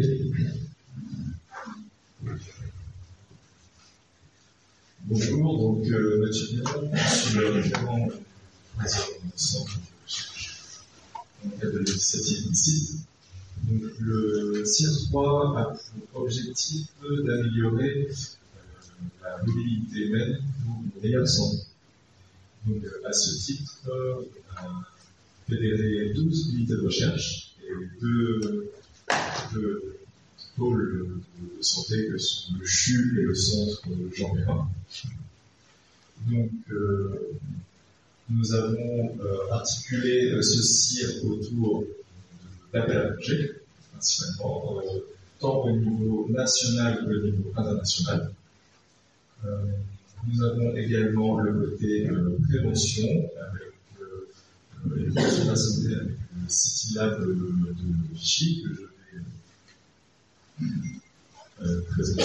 Bonjour, donc euh, Mathieu Biron, je suis le référent président du centre de recherche dans le cadre de l'initiative ici. Donc le C I R trois a pour objectif d'améliorer euh, la mobilité humaine pour une meilleure santé. Donc à ce titre, euh, on a fédéré douze unités de recherche et deux, deux pôles de santé que sont le C H U et le centre Jean Perrin. Donc euh, nous avons euh, articulé euh, ce C I R autour d'appel à projet, principalement, euh, tant au niveau national qu'au niveau international. Euh, nous avons également le côté euh, prévention, avec euh, l'éducation de la santé, avec le City Lab de, de Vichy, que je vais euh, présenter.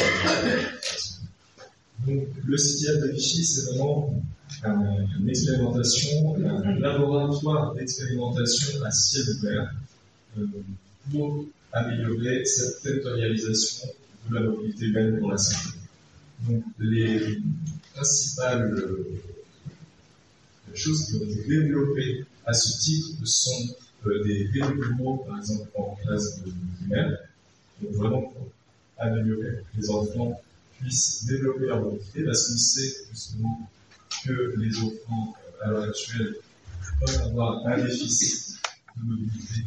Donc, le City Lab de Vichy, c'est vraiment un, une expérimentation, un laboratoire d'expérimentation à ciel ouvert euh, pour améliorer cette territorialisation de la mobilité humaine pour la santé. Donc, les principales euh, choses qui ont été développées à ce titre sont euh, des vélos, par exemple, en classe de primaire, donc vraiment pour améliorer que les enfants puissent développer leur mobilité, parce qu'on sait justement que les enfants, à l'heure actuelle, peuvent avoir un déficit de mobilité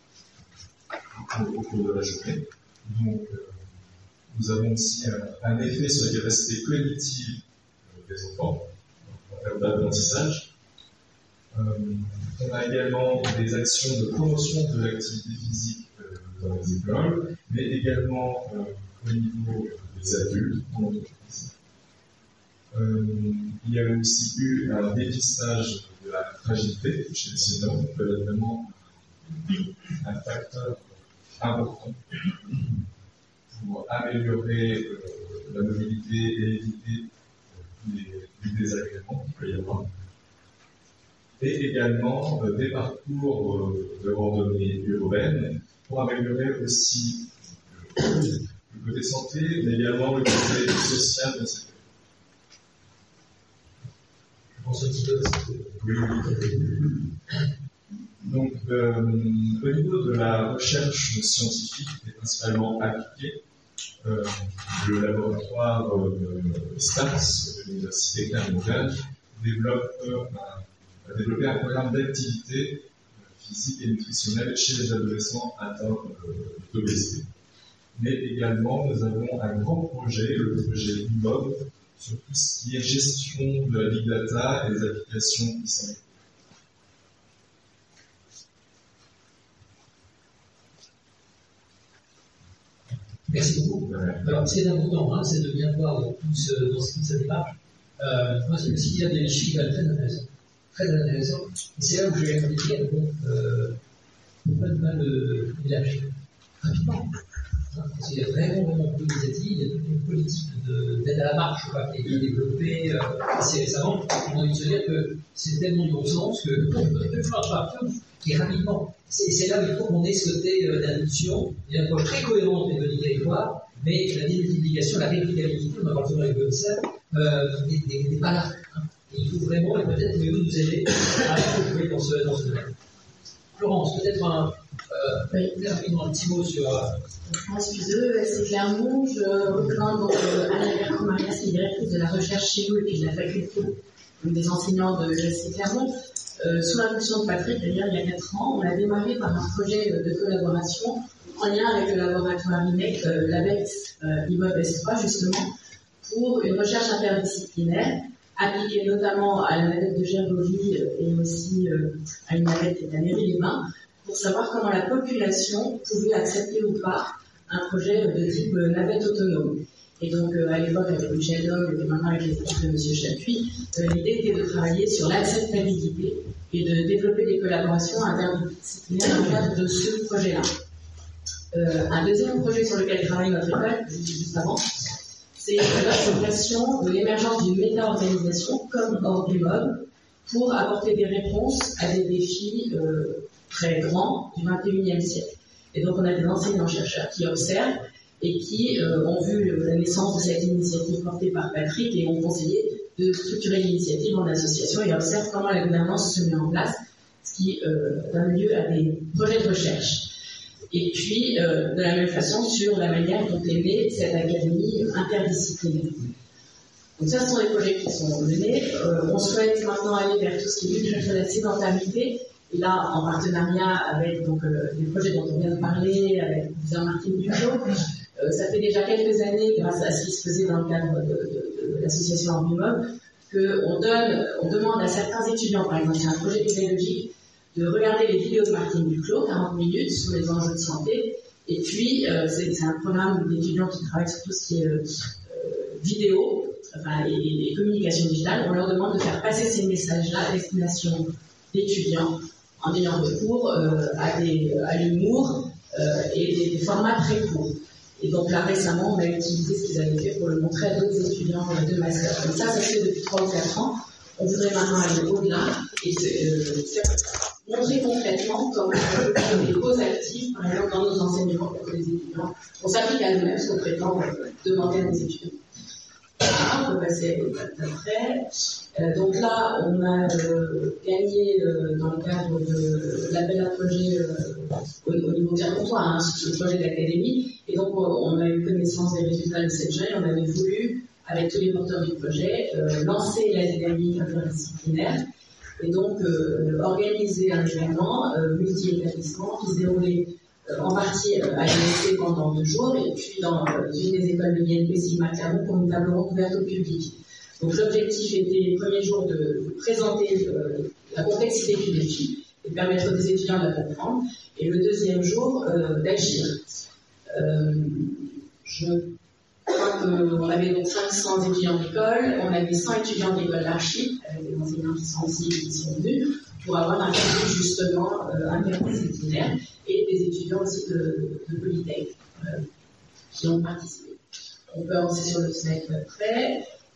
au cours de la journée. Donc, euh, nous avons aussi un, un effet sur les capacités cognitives euh, des enfants, en termes d'apprentissage. Euh, on a également des actions de promotion de l'activité physique euh, dans les écoles, mais également euh, au niveau des adultes en entreprise. Euh, il y a aussi eu un dépistage de la fragilité chez les seniors, qui peut être vraiment un facteur important pour améliorer euh, la mobilité et éviter euh, les, les désagréments qu'il peut y avoir. et également euh, des parcours euh, de randonnée urbaine pour améliorer aussi euh, le côté santé, mais également le côté social de cette. Je pense un petit peu. Oui, oui. Donc, euh, au niveau de la recherche scientifique et principalement appliquée, euh, le laboratoire euh, STARS de l'Université Clermont-Ferrand développe euh, a développé un programme d'activité euh, physique et nutritionnelle chez les adolescents atteints euh, d'obésité. Mais également, nous avons un grand projet, le projet I M O B, sur tout ce qui est gestion de la big data et des applications qui sont. Merci beaucoup. Alors, ce qui est important, hein, c'est de bien voir dans tout ce, dans ce qui se démarche. Euh, moi, c'est aussi qu'il y a des chiffres très intéressants. Très intéressants. Et c'est là où je vais vous dire, donc, euh, pas de mal de lâcher. Rapidement. Il y a vraiment, vraiment beaucoup d'initiatives, il y a toute une politique d'aide à la marche, je crois, qui a été développée euh, assez récemment. On a envie de se dire que c'est tellement du bon sens que on peut le faire partout et rapidement. C'est là où il faut qu'on ait ce côté euh, d'induction, et une approche très cohérente des données territoires, mais la démultiplication, la réplicabilité, on a parlé avec le commissaire, euh, n'est pas là. Hein. Et il faut vraiment, et peut-être que vous nous aider à jouer dans ce, dans ce domaine. Florence, peut-être un, euh, oui. rapidement un petit mot sur. Euh, Je pense que deux, c'est Clermont. Je représente donc euh, Anna Berco-Marias, qui est directrice de la recherche chez nous et puis de la faculté donc des enseignants de l'U S C Clermont. Euh, sous l'impulsion de Patrick, d'ailleurs, il y a quatre ans, on a démarré par un projet euh, de collaboration en lien avec le laboratoire I M E C, euh, l'ABEX euh, I M O B S trois, justement, pour une recherche interdisciplinaire appliquée notamment à la navette de Gergovie euh, et aussi euh, à une navette qui est à Méry-les-Bains, pour savoir comment la population pouvait accepter ou pas un projet de type euh, navette autonome. Et donc, euh, à l'époque, avec Michel Dog et maintenant avec les équipes de M. Chapuis, euh, l'idée était de travailler sur l'acceptabilité et de développer des collaborations interdisciplinaires dans le cadre de ce projet-là. Euh, un deuxième projet sur lequel travaille notre école, juste avant, c'est l'observation de l'émergence d'une méta-organisation comme hors du mob pour apporter des réponses à des défis euh, très grands du vingt et unième siècle. Et donc, on a des enseignants-chercheurs qui observent et qui euh, ont vu la naissance de cette initiative portée par Patrick et ont conseillé de structurer l'initiative en association et observent comment la gouvernance se met en place, ce qui euh, donne lieu à des projets de recherche. Et puis, euh, de la même façon, sur la manière dont est née cette académie interdisciplinaire. Donc ça, ce sont des projets qui sont menés. Euh, on souhaite maintenant aller vers tout ce qui est lutte contre la sédentarité, et là, en partenariat avec donc, euh, les projets dont on vient de parler, avec le professeur Martine Duclos. Euh, ça fait déjà quelques années, grâce à ce qui se faisait dans le cadre de, de, de l'association Orbimob, qu'on donne, on demande à certains étudiants, par exemple, c'est un projet pédagogique, de regarder les vidéos de Martine Duclos, quarante minutes, sur les enjeux de santé. Et puis, euh, c'est un programme d'étudiants qui travaillent sur tout ce qui est euh, vidéo, enfin, et, et communication digitale. On leur demande de faire passer ces messages-là à destination d'étudiants en ayant recours euh, à, des, à l'humour euh, et des, des formats très courts. Et donc là, récemment, on a utilisé ce qu'ils avaient fait pour le montrer à d'autres étudiants de master. Comme ça, ça se fait depuis trois ou quatre ans. On voudrait maintenant aller au-delà et euh, montrer concrètement comment on peut faire des causes actives, par exemple, dans nos enseignements pour les étudiants. On s'applique à nous-mêmes, ce qu'on prétend demander à nos étudiants. Voilà, on peut passer à l'étape d'après. Euh, donc là, on a euh, gagné euh, dans le cadre de l'appel à projet euh, au, au niveau clermontois, hein, sur le projet d'académie. Et donc, on, on a eu connaissance des résultats de cette journée. On avait voulu, avec tous les porteurs du projet, euh, lancer la dynamique interdisciplinaire et donc euh, organiser un événement euh, multi-établissement qui se déroulait euh, en partie euh, à l'U S C pendant deux jours et puis dans euh, une des écoles de l'I N P Sigma Clermont pour une table ronde ouverte au public. Donc l'objectif était, le premier jour, de, de présenter euh, la complexité du défi et de permettre aux étudiants de la comprendre, et le deuxième jour, euh, d'agir. Euh, je crois qu'on avait donc cinq cents étudiants d'école, on avait cent étudiants d'école d'archi, avec des enseignants qui sont aussi qui sont venus, pour avoir un cadre justement euh, interdisciplinaire, et des étudiants aussi de, de Polytech euh, qui ont participé. On peut avancer sur le slide après.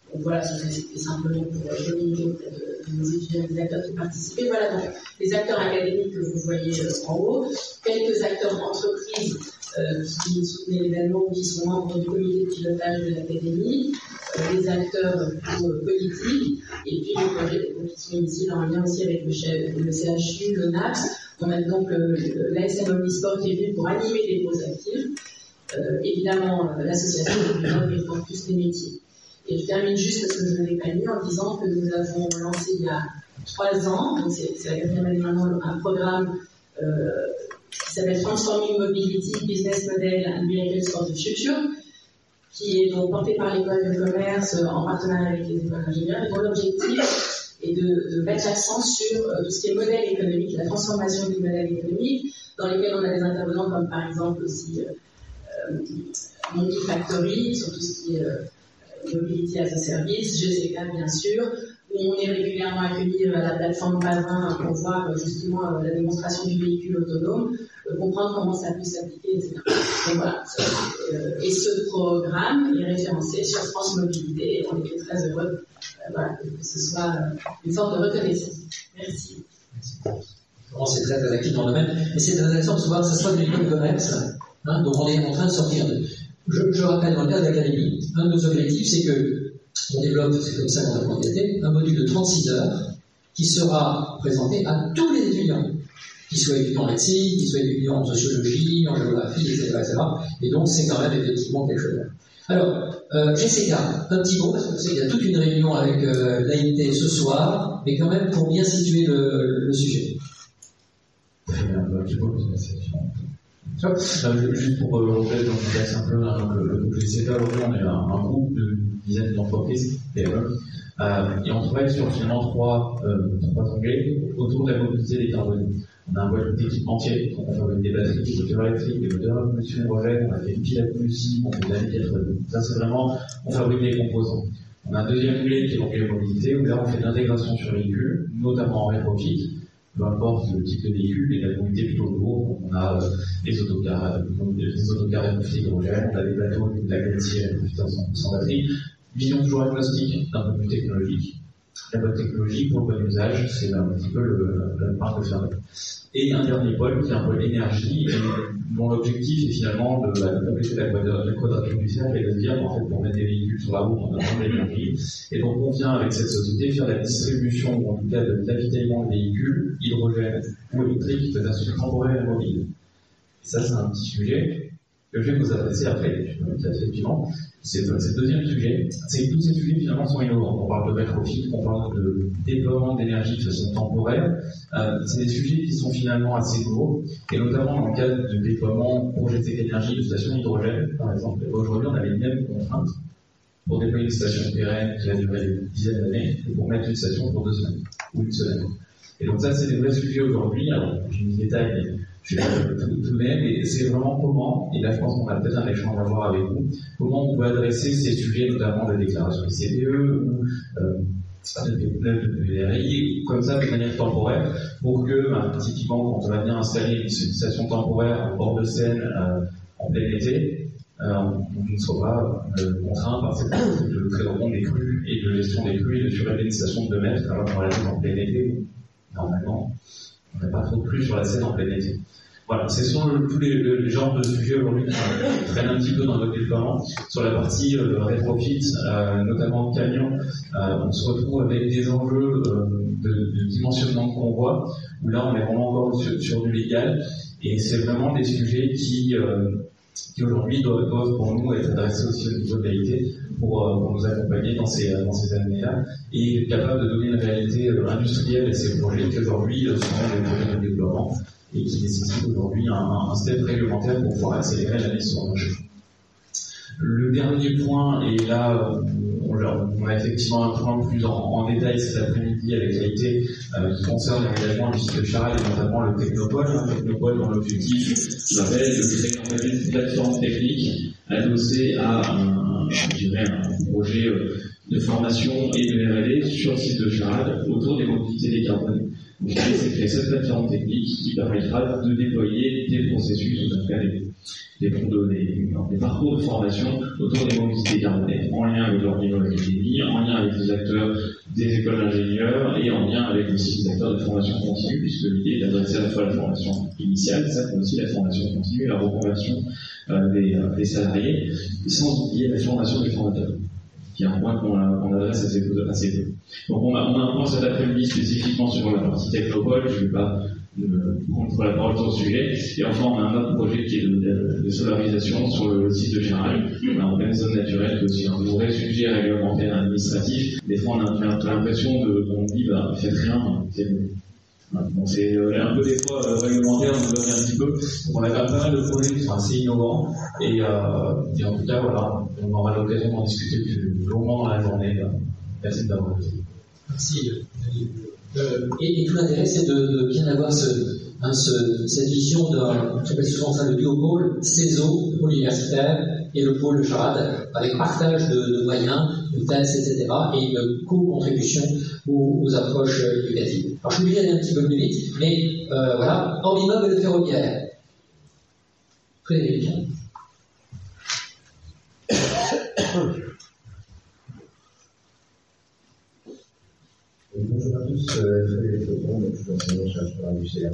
Donc voilà, c'était simplement pour communiquer auprès de, de nos étudiants et des acteurs qui participaient. Voilà, donc les acteurs académiques que vous voyez euh, en haut, quelques acteurs entreprises euh, qui soutenaient l'événement, qui sont membres du comité de pilotage de l'académie, euh, des acteurs plutôt euh, politiques, et puis les projets qui sont ici en lien aussi avec le, chef, le C H U, le N A P S. On a donc euh, l'A S M Omnisport qui est venu pour animer les pauses actives. Euh, évidemment, euh, l'association de Campus des métiers. Et je termine juste parce que je ne l'ai pas mis en disant que nous avons lancé il y a trois ans, donc c'est, c'est la quatrième année maintenant, un programme euh, qui s'appelle Transforming Mobility Business Model and Vehicles for the Future, qui est donc porté par l'école de commerce en partenariat avec les écoles d'ingénieurs, et dont l'objectif est de, de mettre l'accent sur euh, tout ce qui est modèle économique, la transformation du modèle économique, dans lesquels on a des intervenants comme par exemple aussi euh, euh, Monkey Factory, sur tout ce qui est euh, Mobility as a Service, G C K bien sûr, où on est régulièrement accueilli à la plateforme Pavin pour voir justement la démonstration du véhicule autonome, comprendre comment ça peut s'appliquer, et cetera. Donc voilà, et ce programme est référencé sur France Mobilité, et on était très heureux voilà, que ce soit une forme de reconnaissance. Merci. Bon, c'est très, très actif dans le domaine, et c'est très intéressant de se voir que ce soit de l'école de commerce, hein, donc on est en train de sortir de... Je, je rappelle, dans le cadre de l'académie, un de nos objectifs, c'est que on développe, c'est comme ça qu'on a complété, un module de trente-six heures qui sera présenté à tous les étudiants, qu'ils soient étudiants en médecine, qu'ils soient étudiants en sociologie, en géographie, et cetera, et cetera. Et donc, c'est quand même effectivement quelque chose. Alors, euh, G C K, un petit mot, parce que je sais qu'il y a toute une réunion avec euh, l'A I T ce soir, mais quand même pour bien situer le, le sujet. Juste pour remettre dans le contexte un peu, hein, le, le G C K aujourd'hui, on est un, un groupe de dizaines d'entreprises, P M E, euh, et on travaille sur finalement trois, euh, trois onglets autour de la mobilité décarbonée. On a un volet d'équipementier, donc on fabrique des batteries, des moteurs électriques, des moteurs à combustion hydrogène, on a fait une pile à combustion, on fait de la mécatronique. Ça, c'est vraiment, on fabrique des composants. On a un deuxième onglet qui est l'onglet mobilité, où là, on fait de l'intégration sur véhicules, notamment en rétrofit. Peu importe le type de véhicule, et la mobilité plutôt lourde, on a euh, les autocars, les autocars rétrofit hydrogène, on a des bateaux, de la glacière, sans batterie. Vision toujours agnostique d'un point de vue technologique. La bonne technologie pour le bon usage, c'est un petit peu le, le marque de fabrique. Et un dernier pôle qui est un pôle énergie, et dont l'objectif est finalement de, de compléter la, la quadrature du cercle et de se dire en fait, pour mettre des véhicules sur la route, on a besoin d'énergie. Et donc on vient avec cette société faire la distribution, ou en tout cas de l'avitaillement des véhicules, hydrogène ou électrique, de façon temporaire et mobile. Et ça, c'est un petit sujet que je vais vous adresser après, effectivement. C'est le deuxième sujet, c'est que tous ces sujets finalement sont innovants. On parle de rétrofit, on parle de déploiement d'énergie de façon temporaire. Euh, c'est des sujets qui sont finalement assez nouveaux, et notamment dans le cadre de déploiement projet T C Énergie de stations hydrogène, par exemple. Aujourd'hui, on avait les mêmes contraintes pour déployer une station pérenne qui va durer une dizaine d'années, que pour mettre une station pour deux semaines, ou une semaine. Et donc ça, c'est des vrais sujets aujourd'hui. Alors, j'ai mis des détails, mais je vais tout, tout donner, mais c'est vraiment comment, et là je pense qu'on a peut-être un échange à voir avec vous, comment on peut adresser ces sujets, notamment de déclaration I C P E ou euh, de V R I, comme ça de manière temporaire, pour que, ben, typiquement, quand on va venir installer une station temporaire en bord de Seine euh, en plein été, euh, on ne soit pas euh, contraint par cette de traitement des crues et de gestion des crues et de surélever une station de deux mètres, alors qu'on va la mettre en plein été, normalement. On n'a pas trop de crues sur la Seine en plein été. Voilà, ce sont le, tous les, les genres de sujets aujourd'hui qui prennent un petit peu dans notre déploiement. Sur la partie euh, rétrofit, euh, notamment camion, euh, on se retrouve avec des enjeux euh, de, de dimensionnement de convoi, où là on est vraiment encore sur, sur du légal, et c'est vraiment des sujets qui, euh, qui aujourd'hui doivent, doivent pour nous être adressés aussi au niveau de l'A I T pour, euh, pour nous accompagner dans ces, dans ces années-là, et être capable de donner une réalité euh, industrielle à ces projets qui aujourd'hui euh, sont des projets de développement et qui nécessitent aujourd'hui un, un step réglementaire pour pouvoir accélérer la mise sur le marché. Le dernier point, et là on, on a effectivement un point plus en, en détail cet après-midi avec l'A I T euh, qui concerne l'aménagement du site de Charal et notamment le Technopole. Le Technopole dont l'objectif s'appelle de créer en fait une plateforme technique adossée à un, je dirais, un projet de formation et de R et D sur le site de Charal autour des mobilités décarbonées. L'idée, c'est de créer cette plateforme technique qui permettra de déployer des processus, ou en tout cas des, des, des, des parcours de formation autour des mobilités carbonées, en lien avec l'Ordinal Academy, en lien avec les acteurs des écoles d'ingénieurs et en lien avec aussi les acteurs de formation continue, puisque l'idée est d'adresser à la fois la formation initiale, ça, mais aussi la formation continue, la reconversion euh, des, euh, des salariés, sans oublier la formation des formateurs, qui est un point qu'on, qu'on adresse assez peu, assez peu. Donc on a, on a un point cet après-midi spécifiquement sur la partie technopole, je ne vais pas euh, prendre la parole sur le sujet. Et enfin, on a un autre projet qui est de, de, de solarisation sur le site de Général. On a en pleine zone naturelle, qui est aussi un vrai sujet réglementaire et administratif. Des fois, on a un peu l'impression de, qu'on dit, bah, faites rien, c'est voilà. Donc c'est euh, un peu des fois euh, réglementaire, on nous donne un petit peu. Donc on a quand même pas mal de projets qui sont assez innovants. Et, euh, et en tout cas, voilà, on aura l'occasion d'en discuter plus longuement dans la journée. Merci de m'avoir dit. Merci. Euh, et, et tout l'intérêt, c'est de, de bien avoir ce, hein, ce, cette vision d'un, j'appelle souvent ça le duopôle, CESO, le pôle universitaire, et le pôle Charade, avec partage de, de moyens, de tests, et cetera, et une co-contribution aux, aux approches éducatives. Alors, je suis obligé d'aller un petit peu plus vite, mais euh, voilà, en immeuble et le ferroviaire. Frédéric. Bonjour à tous, euh, Frédéric Lecomte, je suis enseignant-chercheur à l'U C A.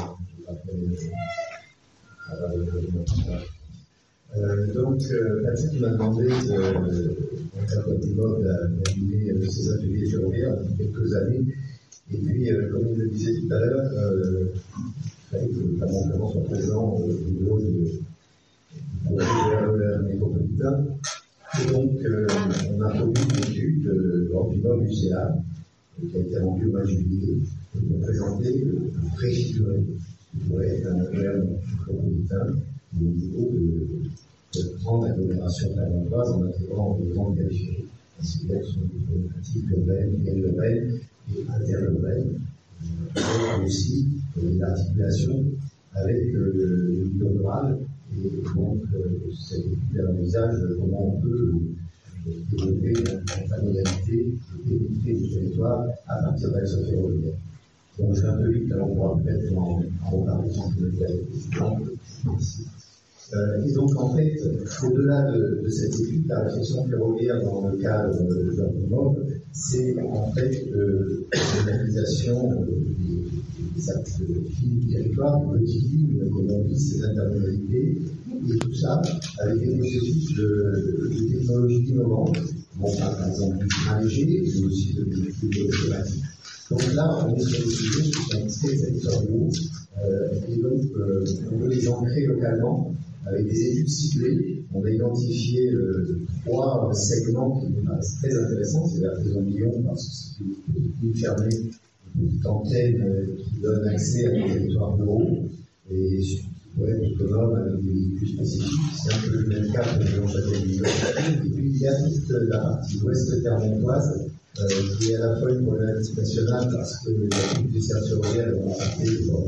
Euh, donc, euh, Patrick m'a demandé, de, en cadre d'Immeuble, d'animer ces ateliers ferroviaires depuis quelques années. Et puis, euh, comme il le disait tout à l'heure, euh, il fallait que notamment vraiment soit présent au niveau du projet de l'A métropolitain. Et donc, euh, on a produit une étude de l'Ordinum U C A qui a été rendue au mois de juillet pour présenter le préfiguré qui pourrait être un modèle métropolitain au niveau de, de grande agglomération clermontoise en intégrant les grandes périphéries, ainsi que sur des problématiques urbaines, périurbaines et interurbaines, avec aussi euh, l'articulation avec euh, le milieu rural. Et donc, euh, cette étude envisage comment on peut euh, développer la modalité de pénétrer du territoire à partir d'axes ferroviaires. Donc, je vais un peu vite, alors on pourra peut-être en, en reparler sans que le ici. Euh, et donc, en fait, au-delà de, de cette étude, la réflexion ferroviaire dans le cadre de l'Ordinum, c'est en fait euh, l'organisation euh, des, des actes fines du territoire, des petites lignes, comme on dit, ces intermodalités, et tout ça avec des processus de, de technologie innovantes, bon, par exemple du train léger, mais aussi de véhicules automatiques. Donc là, on est sur des sujets qui sont très territoriaux, euh, et donc euh, on veut les ancrer localement avec des études ciblées. On a identifié euh, trois segments qui nous paraissent très intéressants. C'est la prison de Lyon, parce que c'est une petite fermée, une petite antenne euh, qui donne accès à des territoires ruraux et qui pourrait être autonome avec des véhicules spécifiques. C'est un peu le même cas que le Châtel-Lyon. Et puis il y a toute la partie ouest clermontoise euh, qui est à la fois une problématique nationale parce que la coupe du cercle ferroviaire est impactée dans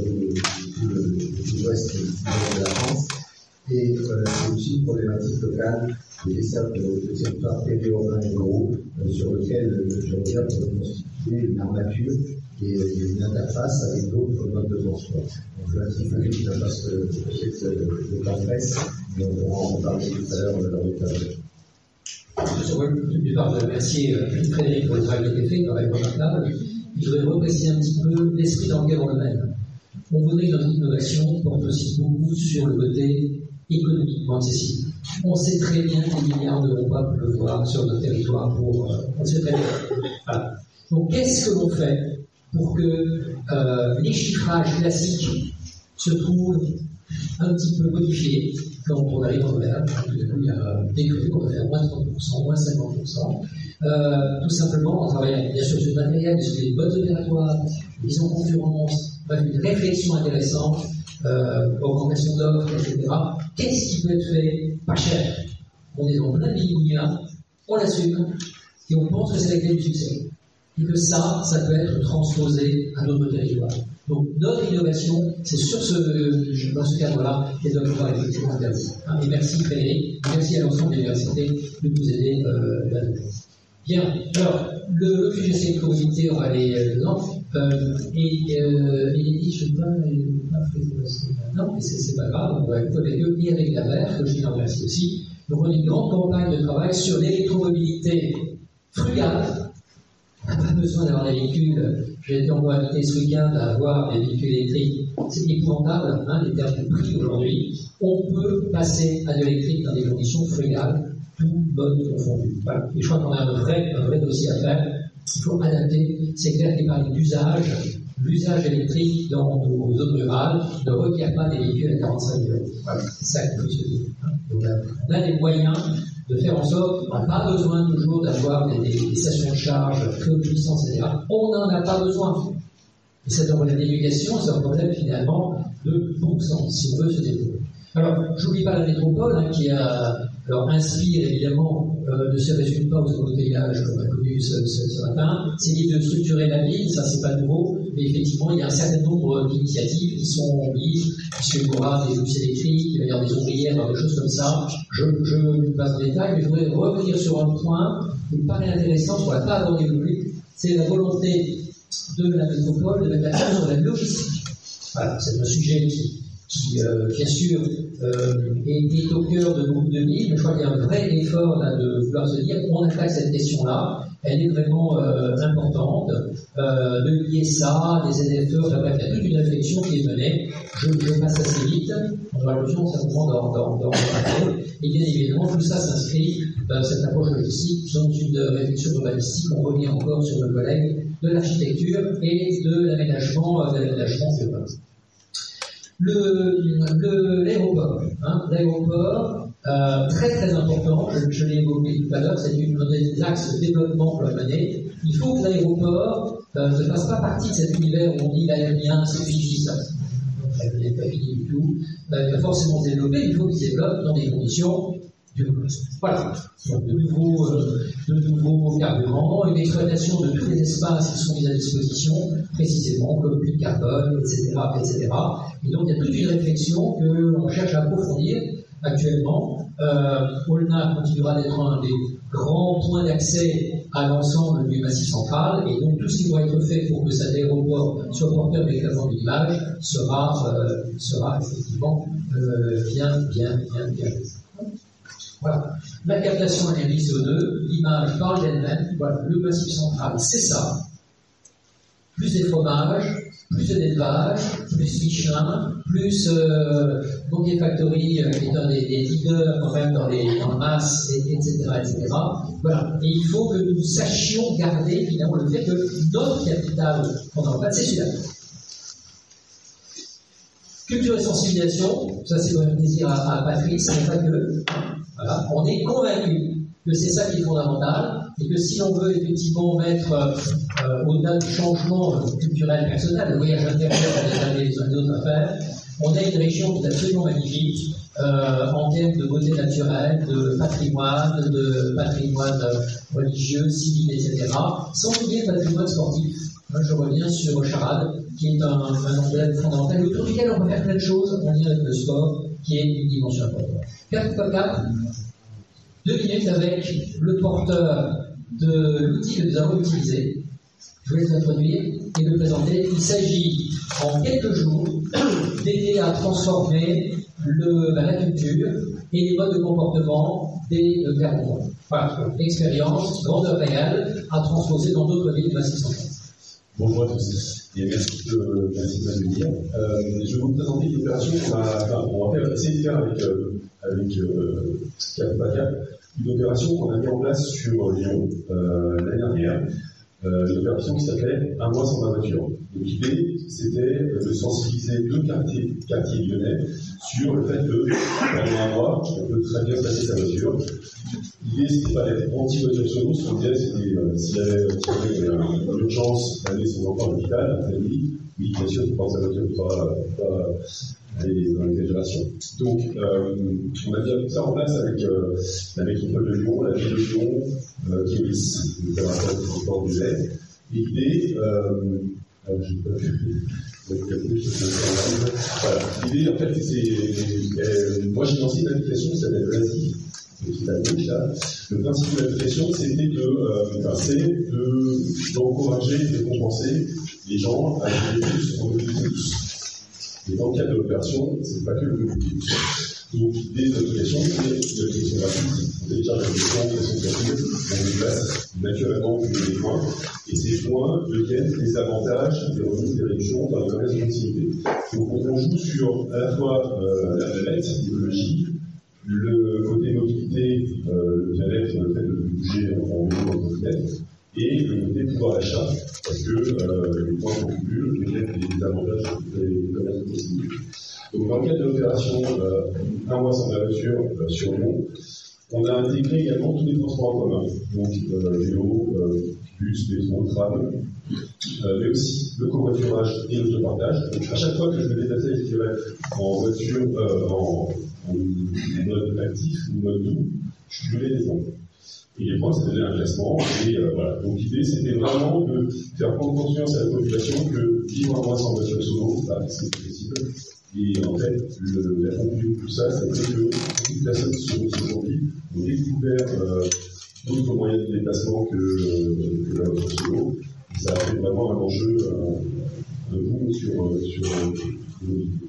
le ouest de la France. Et euh, c'est aussi une problématique locale de dessert de, de territoires périurbains et ruraux euh, sur lequel le ferroviaire peut constituer une armature et une interface avec d'autres modes de transport. Donc je l'indique plus vite parce que je sais que le temps presse, mais on pourra en parler tout à l'heure lors du tableau. Je parle de remercier Frédéric pour le travail qui a été fait, travail remarquable. Je voudrais repréciser un petit peu l'esprit dans lequel on le mène. On voudrait que notre innovation porte aussi beaucoup sur le côté économiquement accessible. On sait très bien que les milliards ne vont pas pleuvoir sur notre territoire pour. Euh, on sait très bien. Voilà. Donc, qu'est-ce que l'on fait pour que euh, les chiffrages classiques se trouvent un petit peu modifiés quand on arrive en mer? Tout d'un coup, il y a des crues qu'on va faire moins trente pour cent, moins cinquante pour cent. Euh, tout simplement en travaillant bien sûr sur le matériel, sur les modes opératoires, mise en concurrence, bref, une réflexion intéressante. Euh, augmentation d'offres, et cetera. Qu'est-ce qui peut être fait pas cher? On est en plein milieu, on l'assume, et on pense que c'est la clé du succès. Et que ça, ça peut être transposé à d'autres territoires. Donc, notre innovation, c'est sur ce, dans ce cadre-là qu'elle doit pouvoir effectivement interdire. Et merci Frédéric, merci à l'ensemble des universités de nous aider euh, là-dedans. Bien, alors, le sujet de sécurité, on va aller dedans. Euh, et euh, il est dit, je ne sais pas, non, mais c'est, c'est pas grave, on va être avec eux et avec la mer, que je les remercie aussi. Donc, on a une grande campagne de travail sur l'électromobilité frugale. On n'a pas besoin d'avoir des véhicules. J'ai été encore invité ce week-end à avoir des véhicules électriques. C'est épouvantable, hein, les termes de prix aujourd'hui. On peut passer à de l'électrique dans des conditions frugales, tout bonne confondues. Voilà. Et je crois qu'on a un vrai, un vrai dossier à faire. Il faut adapter. C'est clair qu'il parle d'usage. L'usage électrique dans nos zones rurales ne requiert pas des véhicules à quarante-cinq mille euros. Voilà. C'est ça qu'il faut se dire. Hein. Donc, on a des moyens de faire en sorte qu'on n'a pas besoin toujours d'avoir des, des, des stations de charge très haute puissance, et cetera. On n'en a pas besoin. Et c'est un problème d'éducation, c'est un problème finalement de bon sens, si on veut se développer. Alors, j'oublie pas la métropole, hein, qui a, alors, inspire évidemment, euh, ne se résume pas aux embouteillages qu'on a connus ce, ce, ce matin. C'est l'idée de structurer la ville, ça c'est pas nouveau, mais effectivement, il y a un certain nombre d'initiatives qui sont mises, puisqu'il y aura des bus électriques, il va y avoir des ouvrières, des choses comme ça. Je ne passe en détail, mais je voudrais revenir sur un point qui me paraît intéressant, qu'on n'a pas abordé aujourd'hui, c'est la volonté de la métropole de mettre l'accent sur la logistique. Voilà, c'est un sujet qui, qui euh, bien sûr, euh, est, est au cœur de beaucoup de villes, mais je crois qu'il y a un vrai effort là, de vouloir se dire on attaque cette question-là, elle est vraiment euh, importante, euh, de lier ça, des Z F E, enfin bref, il y a toute une réflexion qui est menée, je, je passe assez vite, on aura l'occasion certainement d'en parler, et bien évidemment tout ça s'inscrit, euh, cette approche logistique, dans une réflexion urbanistique, on revient encore sur le collègue de l'architecture et de l'aménagement, de l'aménagement urbain. Le, le, l'aéroport, hein, l'aéroport, euh, très très important, je, je l'ai évoqué tout à l'heure, c'est une des axes de développement pour l'année. Il faut que l'aéroport euh, ne fasse pas partie de cet univers où on dit l'aérien, c'est fini, ça. Il n'est pas fini du tout. Euh, il va forcément se développer, il faut qu'il se développe dans des conditions de voilà. Donc, de nouveaux, euh, de nouveaux carburants, une exploitation de tous les espaces qui sont mis à disposition, précisément, comme puits de carbone, et cetera, et cetera. Et donc, il y a toute une réflexion que l'on cherche à approfondir actuellement. Euh, Aulnat continuera d'être un des grands points d'accès à l'ensemble du massif central, et donc tout ce qui doit être fait pour que cet aéroport soit porteur d'éclatement de l'image sera, euh, sera effectivement euh, bien, bien, bien, bien. Voilà. La captation énergie C O deux, l'image parle d'elle-même. Voilà. Le massif central, c'est ça. Plus des fromages, plus de l'élevage, plus Michelin, plus euh, Bondier Factory, euh, qui est un des, des leaders quand même dans, les, dans la masse, et, etc., et cetera. Voilà. Et il faut que nous sachions garder finalement le fait que notre capital fondamental, c'est celui-là. Culture et sensibilisation, ça c'est un plaisir à, à Patrice, mais pas que. Voilà. On est convaincu que c'est ça qui est fondamental, et que si on veut effectivement mettre euh, au-delà du changement euh, culturel personnel, le voyage intérieur, on a les uns et autres à faire, on a une région qui est absolument magnifique euh, en termes de beauté naturelle, de patrimoine, de patrimoine religieux, civil, et cetera, sans oublier le patrimoine sportif. Moi, je reviens sur Charade, qui est un, un emblème fondamental, autour duquel on peut faire plein de choses en lien avec le sport, qui est une dimension importante. quatre fois quatre, deux minutes avec le porteur de l'outil que nous avons utilisé. Je vous laisse l'introduire et le présenter. Il s'agit, en quelques jours, d'aider à transformer le, la culture et les modes de comportement des euh, Clermontois. Voilà, expérience, grandeur réelle, à transposer dans d'autres villes du Massif central. Bonjour à tous et merci de, merci de m'accueillir. Euh, je vais vous présenter une opération qu'on a, enfin, on va faire, essayer de faire avec, euh, avec euh, Cap Paca, une opération qu'on a mis en place sur Lyon euh, l'année dernière, euh, une opération qui s'appelait Un mois sans ma voiture. Donc l'idée, c'était de sensibiliser deux quartiers, quartiers lyonnais sur le fait que pendant un mois, on peut très bien passer sa voiture. L'idée, c'était pas d'être anti-voiture solo, ce qu'on disait, c'était euh, s'il y avait une urgence d'aller son enfant à l'hôpital, la famille, oui, bien sûr, il faut prendre sa voiture pour pas, pas aller dans l'exagération. Donc, euh, on a mis tout ça en place avec euh, la métropole de Lyon, la ville de Lyon, euh, qui est ici, le rapport du transport du lait. Et l'idée, euh, alors, j'ai pas vu. Voilà. L'idée, en fait, c'est. Euh, moi, j'ai lancé une application qui s'appelle Vlasi, qui est à gauche là. Le principe de l'application, c'était de, euh, enfin, c'est de, d'encourager et de compenser les gens à utiliser plus en mobilité douce. Et dans le cadre de l'opération, c'est pas que le mobilité douce. Donc, l'idée de l'application, c'est une application gratuite. On télécharge l'application, l'application gratuite, on les place naturellement au des points, et ces points deviennent des avantages, des remises, des réductions dans les commerces de proximité. Donc, on joue sur à la fois euh, la planète, l'écologie, le côté mobilité, euh, le bien-être, le fait de bouger en vélo, en trottinette, et le côté pouvoir d'achat, parce que euh, les points populaires deviennent des avantages des commerces de proximité. Donc, dans le cadre de l'opération euh, Un mois sans la voiture euh, sur Lyon, on a intégré également tous les transports en commun, donc euh, vélo, euh, bus, métro, tram, euh, mais aussi le covoiturage et l'autopartage. Donc, à chaque fois que je me déplaçais, je dirais, en voiture, euh, en, en mode actif ou mode doux, je cumulais des points. Et les points, ça donnait un classement. Et euh, voilà. Donc l'idée, c'était vraiment de faire prendre conscience à la population que vivre un mois sans voiture solo, bah, c'est possible. Et en fait, le, la conclusion de tout ça, c'était que beaucoup de personnes sur aujourd'hui ont découvert euh, d'autres moyens de déplacement que, euh, que la voiture solo. Et ça a fait vraiment un enjeu, un, un boom sur, sur euh, mobilité.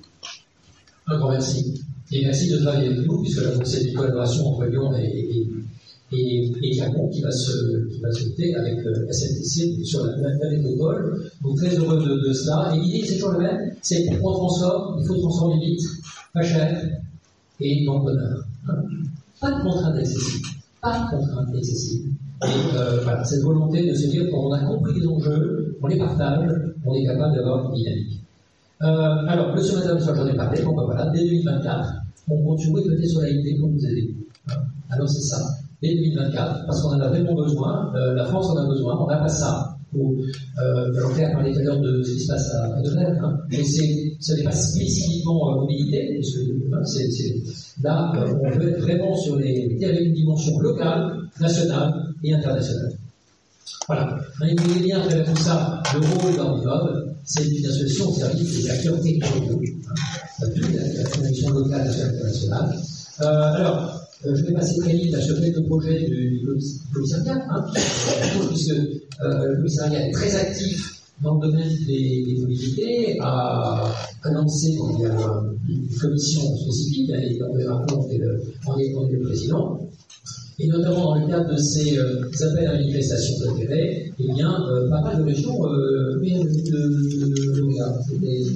Un grand merci. Et merci de travailler avec nous, puisque là, c'est une collaboration entre Lyon et, et, et, et Clermont qui va se, qui va se monter avec euh, S N T C sur la, la, la métropole. Donc très heureux de, de cela. Et l'idée, c'est toujours la même, c'est qu'on transforme, il faut transformer vite, pas cher et dans le bonheur. Hein. Pas de contraintes excessives. Pas de contraintes excessives. Et euh, voilà, cette volonté de se dire qu'on a compris les enjeux, on les partage, on est capable d'avoir une dynamique. Euh, alors, le sommet international, j'en ai parlé, bon ben voilà, dès deux mille vingt-quatre, on compte sur vous et peut-être sur la I T pour nous aider. Hein. Alors c'est ça, dès deux mille vingt-quatre, parce qu'on en a vraiment besoin, euh, la France en a besoin, on n'a pas ça. Pour, euh, alors Claire parlait tout à l'heure de ce qui se passe à, à Genève, hein, mais c'est, ce n'est pas spécifiquement euh, mobilité, parce que hein, c'est, c'est, là, euh, on veut être vraiment sur les, avec une dimension locale, nationale et internationale. Voilà. Vous voyez bien à travers tout ça, le rôle d'Orbivob, c'est une association au service des acteurs territoriaux, hein, la connexion locale et internationale. Euh, alors, euh, je vais passer très vite à ce quelques projets du, du commissariat, hein, puisque euh, le commissariat est très actif dans le domaine des, des mobilités, a annoncé qu'il y a une commission spécifique, et on verra compte, on est le président. Et notamment dans le cadre de ces euh, appels à manifestation d'intérêt, eh bien, euh, pas mal de régions, euh, mais de, de, de, de regard, c'était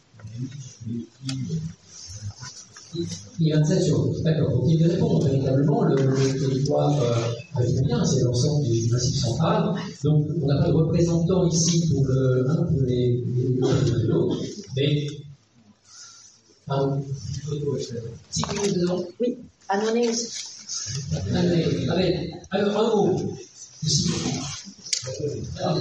il y a vingt-sept sur l'autre, d'accord. Donc il répond véritablement, le, le territoire euh, répond bien, c'est l'ensemble du massif central. Donc on n'a pas de représentant ici pour, le, hein, pour les les de l'autre, mais. Pardon. Si vous voulez dedans. Oui, Annonay aussi. Allez, allez, alors un mot, ici. Alors,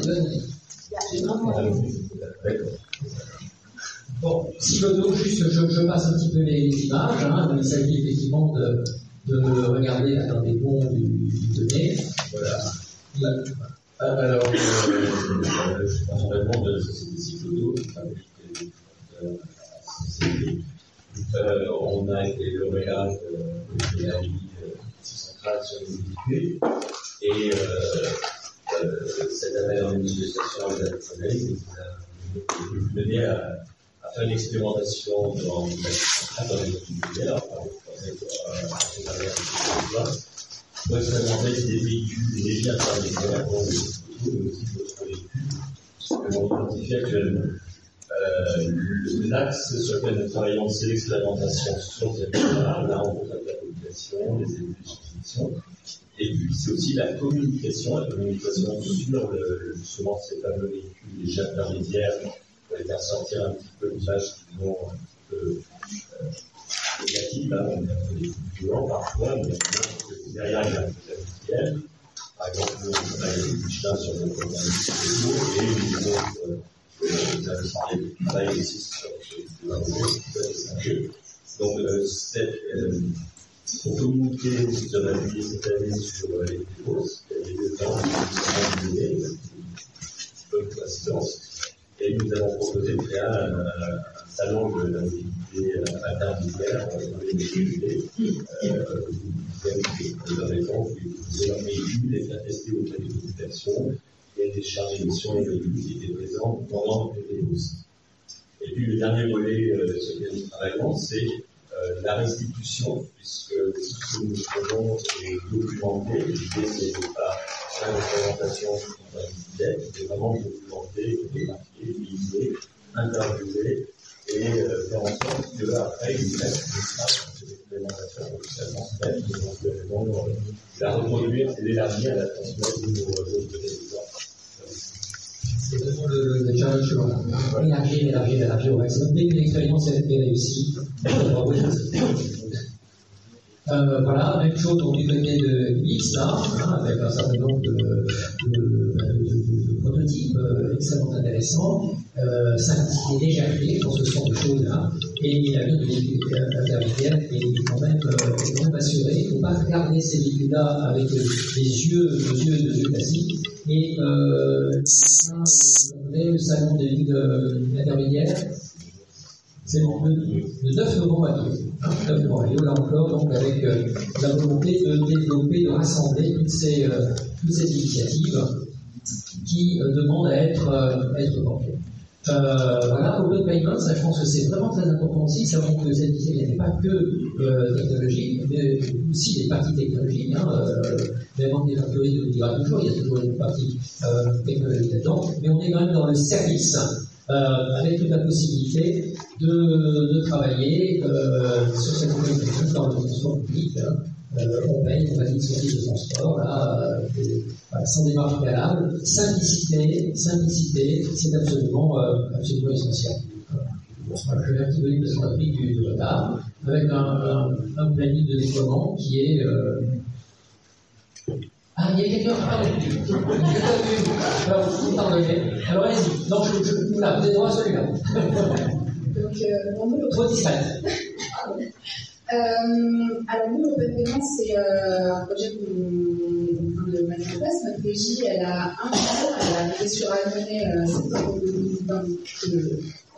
bon, si je veux juste, je, je passe un petit peu les images, hein, il s'agit effectivement de, de regarder dans des ponts du, du donné. Voilà. Alors, euh, je pense vraiment de la société Cyclodo, avec les sociétés. Euh, on a été lauréat de la Ligue centrale sur les mobilités et euh, euh, cette année en manifestation avec la Soleil nous a mené à, à faire une expérimentation dans, dans les mobilités, pour expérimenter des véhicules légers intermédiaires, donc des autos, mais aussi d'autres véhicules que l'on identifie actuellement. Euh, L'axe sur lequel nous travaillons, c'est l'expérimentation sur le territoire, la rencontre avec la population, les élus de gestion, et puis c'est aussi la communication, la communication sur le, justement ces fameux véhicules légers intermédiaires, pour les faire sortir un petit peu l'image qui vont un petit peu euh, négative, là, on a des violents parfois, mais derrière il y a un peu d'industriel. Par exemple, on a les Michelin sur le programme et une autre vous avez parlé de travail aussi sur ce jeu. Donc, euh, cette, euh, pour communiquer, nous avons appuyé cette année sur euh, les vidéos, il y a deux ans, nous avons donné une coïncidence, et nous avons proposé de créer un, un, un salon de la mobilité intermédiaire dans les mobilités, euh, ces derniers temps, où leur véhicule est attesté auprès des populations et des charges d'émission et véhicules qui étaient présents pendant les débauches. Et puis le dernier volet euh, sur lequel nous travaillons, c'est euh, la restitution, puisque tout ce que nous faisons est documenté. L'idée, c'est de ne pas faire une présentation dans un billet, mais vraiment documenter, démarquer, liser, interviewer et euh, faire en sorte qu'après, il y ait une trace de l'expérimentation pour que ça transmette, éventuellement euh, la reproduire et l'élargir à la transmettre de nos autres territoires. C'est vraiment le, le challenge, élargir, élargir, élargir au maximum. Dès que l'expérience est réussie, euh, voilà, même chose donc, du côté de X, là, hein, avec un certain nombre de, de, de, de, de prototypes euh, extrêmement intéressants, euh, simplicité, légèreté, je pense que ce sont des choses-là, et la vie de véhicule intermédiaire est quand même, euh, est quand même assurée. Il ne faut pas regarder ces véhicules-là avec euh, les yeux, les yeux de yeux classiques. Et euh, le salon des véhicules intermédiaires, c'est le, le neuf novembre à Lyon. Hein, neuf novembre à Lyon, là encore, donc avec euh, la volonté de développer, de rassembler toutes ces, euh, toutes ces initiatives qui euh, demandent à être, euh, à être portées. Euh, voilà, Open Payment, ça je pense que c'est vraiment très important aussi. Ça montre que cette initiative n'est pas que euh, technologique, mais aussi des parties technologiques. Hein, euh, même en Factory nous le dira toujours, il y a toujours une partie euh, technologique là-dedans, mais on est quand même dans le service, euh, avec toute la possibilité de, de travailler euh, sur cette technologie dans le transport public. Hein. Euh, on paye, on valide son titre de transport, là, euh, voilà, sans démarche préalable. Simplicité, simplicité, c'est absolument, euh, absolument essentiel. Bon, je vais un petit peu parce qu'on a pris du, du retard, avec un, un, un planning de déploiement qui est. Euh... Ah, il y a quelqu'un qui parle. Je n'ai pas vu. Alors, vous pardonnez. Alors, allez-y. Non, je, je, là, vous êtes droit à celui-là. Donc, euh, mon boulot. Trop discrète. Euh, alors nous, Open Payment, c'est euh, un projet qu'on est en train de mettre en place. Notre P J, elle a un an, elle a arrivé sur Annonay euh, septembre deux mille vingt-deux,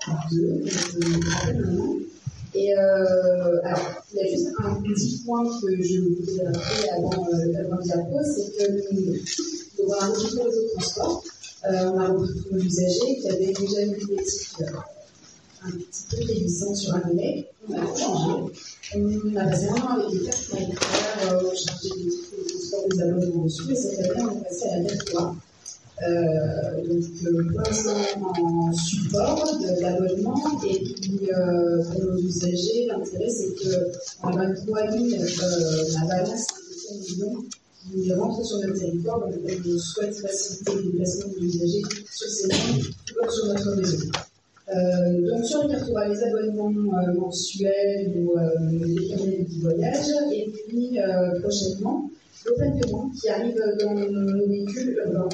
et euh, alors, il y a juste un petit point que je voulais rappeler avant euh, d'avoir diapo, c'est que nous, on a un petit réseau de transport, euh, on a recruté nos usagers qui avaient déjà une politique euh, un petit peu vieillissante sur Annonay. On a tout changé. On a passé un an avec des cartes monétaires, euh, on chargeait des titres de transport, des abonnements dessus, et cette année, on est passé à la nettoie. Euh, donc, euh, pour l'instant, en support de l'abonnement, et puis euh, pour nos usagers, l'intérêt, c'est qu'en vingt-trois mille, euh, la balance de cinq millions qui rentre sur notre territoire, donc on souhaite faciliter le déplacement des usagers sur ces lignes, comme sur notre réseau. Euh, donc sur le territoire, les abonnements euh, mensuels ou euh, les carnets de voyage, et puis euh, prochainement l'Open Payment qui arrive dans nos véhicules urbains.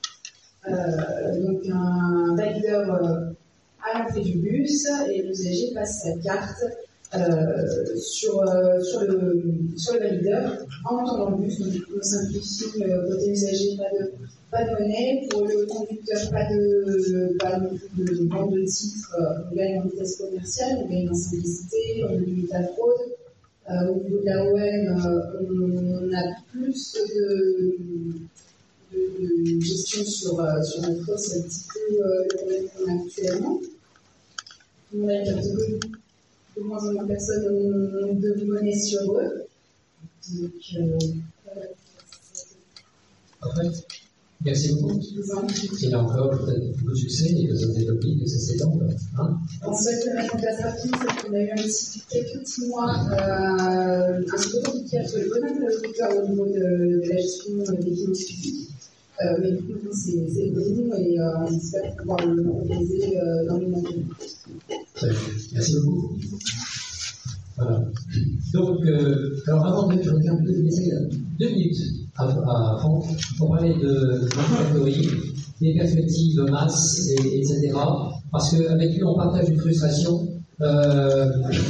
Euh, donc un valideur euh, à l'entrée du bus et l'usager passe sa carte euh, sur, euh, sur, le, sur le valideur en montant dans le bus. Donc on simplifie le côté usager, pas de Pas de monnaie, pour le conducteur, pas de, pas de, de, de vente de titres, on gagne en vitesse commerciale, on gagne en simplicité, on limite la fraude. Euh, au niveau de la O M, euh, on a plus de, de, de gestion sur, euh, sur notre fraude, c'est un petit peu euh, le problème qu'on a actuellement. On a une catégorie de moins en moins de personnes ont de monnaie sur eux. Donc, euh, voilà. En fait, merci beaucoup. Et là encore, peut-être beaucoup de succès et que ça se développe et que ça s'étende. Hein on souhaite le mettre en place rapide, parce qu'on a eu un petit, quelques petits mois euh, un peu compliqué à trouver le bon interlocuteur au niveau de, de la gestion des finances publiques. Euh, mais du coup, c'est, c'est bon et euh, on espère pouvoir le proposer euh, dans les mois à venir. Merci beaucoup. Voilà. Donc, euh, alors avant de je regarde deux, deux minutes à, à Franck pour parler de Factory, des perspectives de masse, et, etc. Parce qu'avec lui, on partage une frustration euh,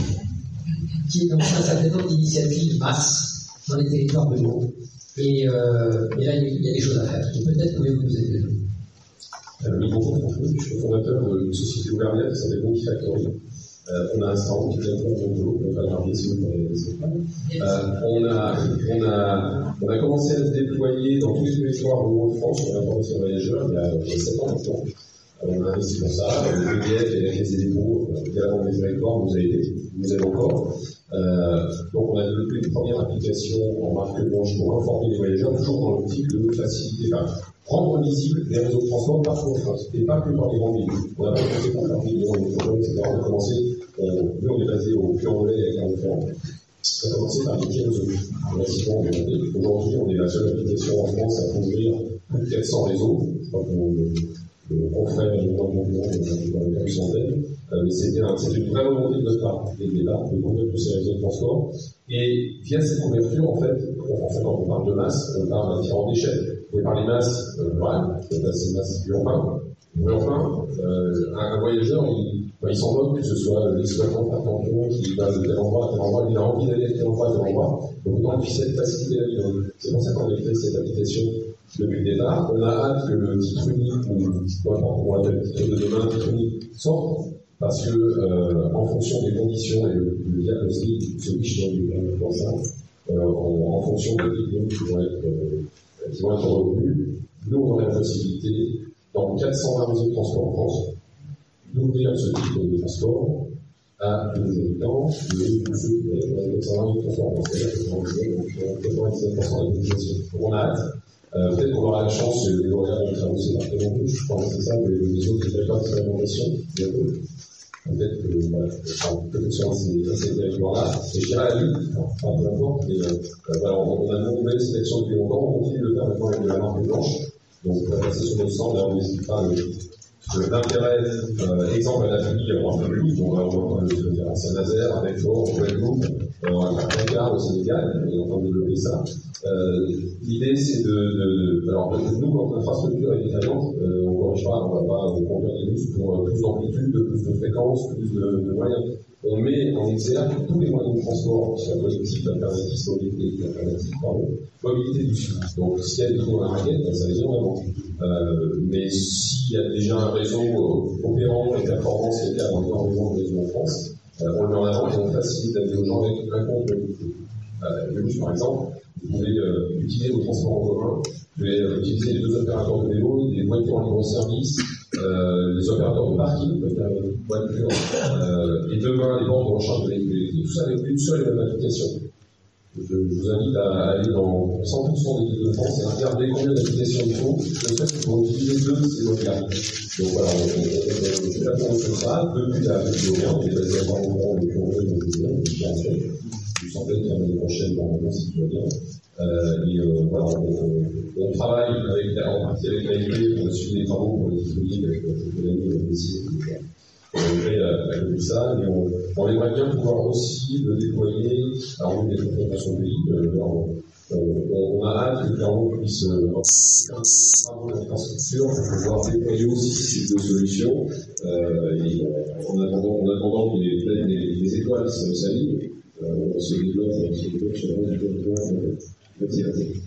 qui est dans un certain nombre d'initiatives masse dans les territoires ruraux. Et, euh, et là, il y a des choses à faire. Et peut-être pouvez-vous nous aider. Euh, oui, bonjour, Franck. Je suis fondateur d'une société auvergnate qui s'appelle Monkey Factory. Euh, on a un stand qui est très bon boulot, on va le regarder si vous voulez. On a, on a, on a commencé à se déployer dans tous les territoires ruraux de France pour l'information des voyageurs il y a sept ans maintenant. On a investi pour ça, le B D F et la Caisse des dépôts, également des territoires, nous a aidés, nous aident encore. Euh, donc on a développé une première application en marque blanche pour informer les voyageurs, toujours dans l'optique de faciliter, enfin, rendre visible les réseaux de transport par contrainte, et pas que par les grandes villes. On a pas commencé pour faire des millions, des problèmes, et cetera. On a commencé, on, nous on est basé au Puy-en-Velay avec un enfant. On a commencé par les petits réseaux. Relativement, aujourd'hui, on est la seule application en France à couvrir plus de quatre cents réseaux. Je crois qu'on le confrère du mois de mouvement dans une centaine. Mais c'était un, une vraie volonté de notre part, dès le départ, de couvrir tous ces réseaux de transport. Et via cette couverture, en fait, en fait, quand on parle de masse, on parle d'un tirant d'échelle. On parle des masses rurales, c'est des masses urbaines. Mais enfin, euh, un voyageur, il, ben, il s'en moque que ce soit l'exploitant par tampon qui va de tel endroit à tel endroit, il a envie d'aller à tel endroit à tel endroit. Donc autant qu'il essaie de faciliter la vie. C'est pour ça qu'on a créé cette application depuis le départ. On a hâte que le titre unique, ou peu importe comment on l'appelle, le titre de demain, le titre unique, sorte. Parce que, euh, en fonction des conditions et le, le diagnostic se riche dans ça, euh, en, en fonction des techniques qui vont être, euh, qui vont être retenues, nous, on aurait la possibilité, dans quatre cent vingt réseaux de transport en France, d'ouvrir ce type de transport à tous les habitants, et tous ceux qui ont quatre cent vingt réseaux de transport en France, c'est-à-dire quatre-vingt-dix-sept pour cent de la population. Donc, on a hâte. Euh, peut-être qu'on aura la chance, et les lauréats vont travailler ces départements, je pense que c'est ça, mais les autres qui n'ont pas de expérimentation, bientôt. Peut-être que, voilà, peut-être sur ces, ces territoires-là, et je dirais à la lutte, enfin, peu importe, mais euh, voilà, on a une nouvelle sélection depuis longtemps, on continue de le faire maintenant avec de la marque blanche, donc on va passer sur notre stand, là on n'hésite pas l'intérêt, euh, exemple à la famille en Afrique, on va voir le dire à Saint-Nazaire, avec Fort, en Guadeloupe, on va faire Dakar au Sénégal, on est en train de développer ça. Euh, l'idée c'est de, de, de alors nous quand l'infrastructure est défaillante, euh, on ne corrige pas, on ne va pas conduire des bus pour euh, plus d'amplitude, plus de fréquence, plus de, de moyens. On met en exergue tous les moyens de transport, qui soient collectifs, alternatifs, mobilité, alternatifs, pardon, mobilité du sud. Donc s'il y a des trous dans la raquette, ça vient vraiment. Euh, mais s'il y a déjà un réseau euh, opérant et performant, c'est le cas dans énormément de réseaux en France, euh, on le met en avant et on facilite d'aller aux gens avec un compte mobilité. Euh, le bus par exemple, vous pouvez euh, utiliser vos transports en commun, vous pouvez euh, utiliser les deux opérateurs de vélo, des voitures en libre-service, euh, les opérateurs de parking, euh, voitures, euh, et demain les banques de recharge de véhicules électriques, tout ça avec une seule et même application. Je, je vous invite à aller dans cent pour cent des villes de France et à regarder combien d'applications il faut, ne serait-ce pour utiliser deux de ces mots-là. Donc voilà, on fait la tournée comme ça, depuis la Fédération, on est basé à Paris-Rouen, depuis on veut, on veut, une centaine de l'année prochaine dans le monde, si tout va bien. Euh, et euh, voilà, on, on travaille avec, en partie avec l'A F P pour suivre les travaux pour les distribuer avec l'année de Messier. On fait la ça, mais on, on aimerait bien pouvoir aussi le déployer. Alors, on est des dans son pays. Euh, on, on, on a hâte que Clermont puisse faire un l'infrastructure pour pouvoir déployer aussi ces deux solutions. Euh, et en attendant, en attendant que les, les, les étoiles s'alignent, euh, on se développe, on se développe sur le territoire petit à petit.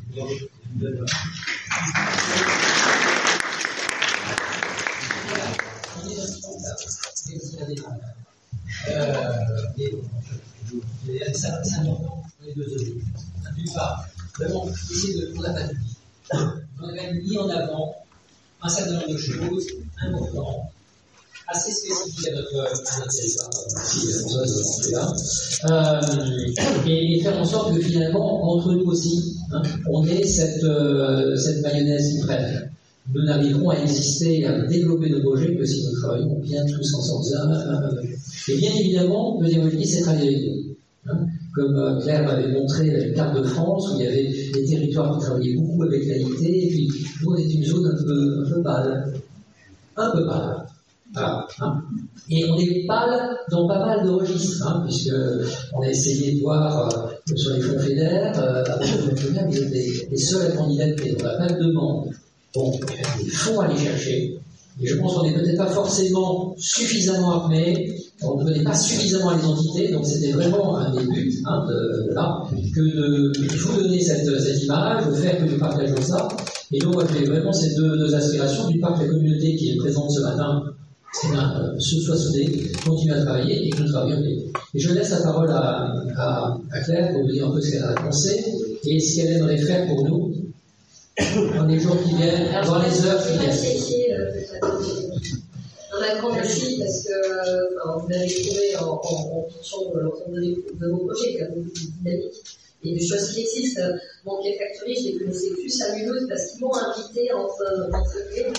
Euh, et c'est important pour les deux objectifs. D'une part, vraiment, essayer de prendre la famille. On a mis en avant un certain nombre de choses importantes, assez spécifiques à notre, à notre territoire, euh, et, et faire en sorte que finalement, entre nous aussi, hein, on ait cette, euh, cette mayonnaise qui prenne. Nous n'arriverons à exister, à développer nos projets que si nous travaillons bien tous ensemble. Et bien évidemment, le deuxième objectif, c'est travailler avec nous. Hein, comme Claire m'avait montré la carte de France, où il y avait des territoires qui travaillaient beaucoup avec l'A I T, et puis nous, on était une zone un peu, un peu pâle. Un peu pâle. Voilà. Hein. Et on est pâle dans pas mal de registres, hein, puisqu'on a essayé de voir euh, sur les fonds fédères, euh, avant le fonds fédère, vous êtes les, les seuls à candidater, on n'a pas de demande. Bon, il y a des fonds à aller chercher, et je pense qu'on n'est peut-être pas forcément suffisamment armés, on ne connaît pas suffisamment les entités, donc c'était vraiment un des buts hein, de, de là, que de vous donner cette, cette image, de faire que nous partageons ça. Et donc, moi, j'ai vraiment ces deux, deux aspirations. D'une part, la communauté qui est présente ce matin, eh bien, euh, se soient soudés, continuent à travailler et que nous travaillions bien. Et je laisse la parole à, à, à Claire pour nous dire un peu ce qu'elle a pensé et ce qu'elle aimerait faire pour nous dans les jours qui viennent, dans les heures qui viennent. Un grand merci parce que euh, vous l'avez trouvé en, en, en fonction de l'ensemble de, de vos projets, comme beaucoup de dynamique et des choses qui existent. Mon Cake Factory, je les connaissais plus à Mulhouse parce qu'ils m'ont invité entre, entre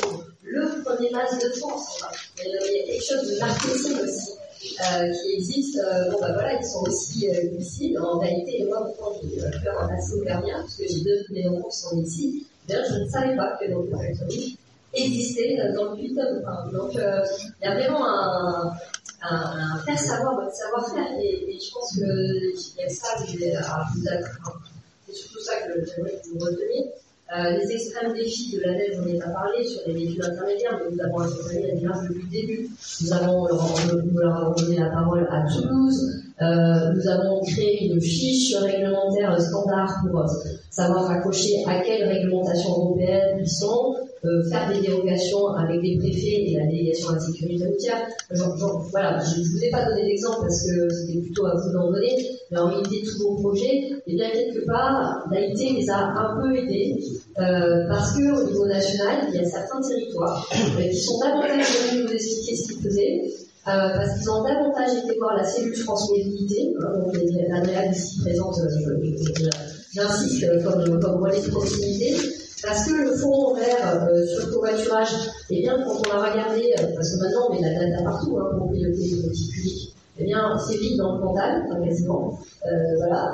le premier match de France. Il y a quelque chose de marketing aussi euh, qui existe. Euh, bon, bah voilà, ils sont aussi euh, ici. En réalité, et moi, pourtant, j'ai le cœur assez ouvernien parce que j'ai deux de mes enfants qui sont ici. D'ailleurs, je ne savais pas que dans le Cake Factory existait dans le Puy-de-Dôme. Donc, euh, il y a vraiment un, un, un faire savoir votre savoir-faire et, et je pense qu'il y a ça à vous apprendre. C'est surtout ça que j'aimerais que vous reteniez. Euh, les extrêmes défis de la neige, on n'y a pas parlé sur les véhicules intermédiaires, mais nous avons accompagné la démarche depuis le début. Nous avons nous leur avons donné la parole à Toulouse. Euh, nous avons créé une fiche réglementaire standard pour savoir raccrocher à quelle réglementation européenne ils sont, euh, faire des dérogations avec les préfets et la délégation à la sécurité routière. Genre, genre, voilà, je ne vous ai pas donné d'exemple parce que c'était plutôt à vous d'en donner, mais en réalité, tous vos projets, eh bien, quelque part, l'A I T les a un peu aidés, euh, parce qu'au niveau national, il y a certains territoires euh, qui sont davantage venus nous expliquer ce qu'ils faisaient, Euh, parce qu'ils ont davantage été voir la cellule France Mobilité, hein, donc Adrien ici présente, euh, j'insiste comme, comme relais de proximité, parce que le fonds vert euh, sur le covoiturage, eh bien quand on a regardé, euh, parce que maintenant on met la data partout hein, pour piloter les politiques publiques, eh bien c'est vite dans le Cantal, enfin, quasiment, euh, voilà,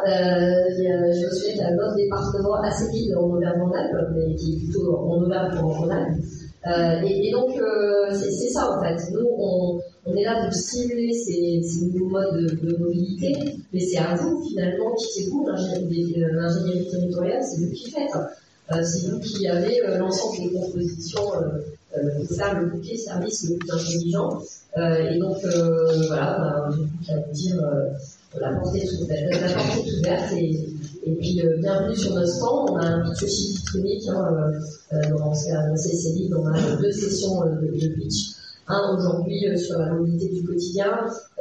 euh, je me souviens qu'il y a un autre département assez vide en Auvergne-Rhône-Alpes, mais qui est plutôt en Auvergne-Rhône-Alpes. Euh, et, et donc euh, c'est, c'est ça en fait. Nous on, on est là pour stimuler ces, ces nouveaux modes de, de mobilité, mais c'est à vous finalement qui c'est vous l'ingénierie, l'ingénierie territoriale, c'est vous qui faites. Euh, c'est vous qui avez euh, l'ensemble des compositions euh, euh, pour faire le bouquet service le plus intelligent. Euh, et donc euh, voilà, on a plus qu'à vous dire euh, la portée est ouverte, la portée est ouverte et Et puis, euh, bienvenue sur notre stand. On a un pitch aussi disponible. Hein, euh, dans C C L I, on a deux sessions euh, de, de pitch. Un aujourd'hui euh, sur la mobilité du quotidien.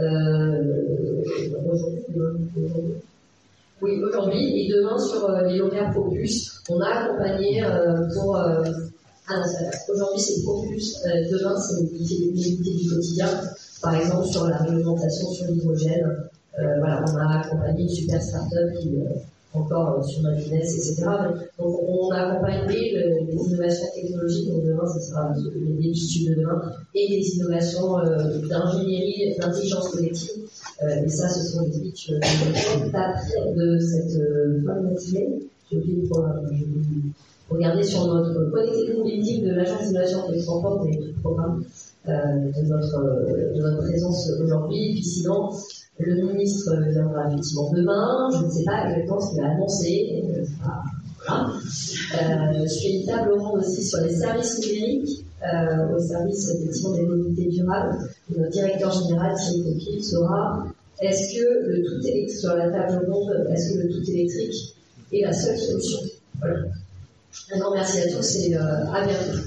Euh, aujourd'hui, aujourd'hui, oui, aujourd'hui. Et demain sur euh, les lauréats Propus. On a accompagné euh, pour... Euh, ah non, c'est aujourd'hui c'est Propus. Euh, demain, c'est la mobilité du quotidien. Par exemple, sur la réglementation sur l'hydrogène. Euh, voilà, on a accompagné une super start-up qui... Euh, encore sur notre business, et cetera. Donc, on a accompagné le, les innovations technologiques, donc demain, ce sera les débuts de demain, et des innovations euh, d'ingénierie, d'intelligence collective. Euh, et ça, ce sont les pitchs euh, de cette euh, fin de matinée. J'ai oublié de regarder sur notre connecté mobilité de l'Agence d'innovation pour les transports et tout le programme euh, de, notre, de notre présence aujourd'hui. Et puis sinon, le ministre viendra effectivement demain, je ne sais pas exactement ce qu'il va annoncer. Euh, voilà. Euh, je fais une table ronde aussi sur les services numériques, euh, au service effectivement des mobilités durables. Et notre directeur général, Thierry Coquille, sera est-ce que le tout électrique, sur la table ronde, est-ce que le tout électrique est la seule solution? Voilà. Un grand merci à tous et euh, à bientôt.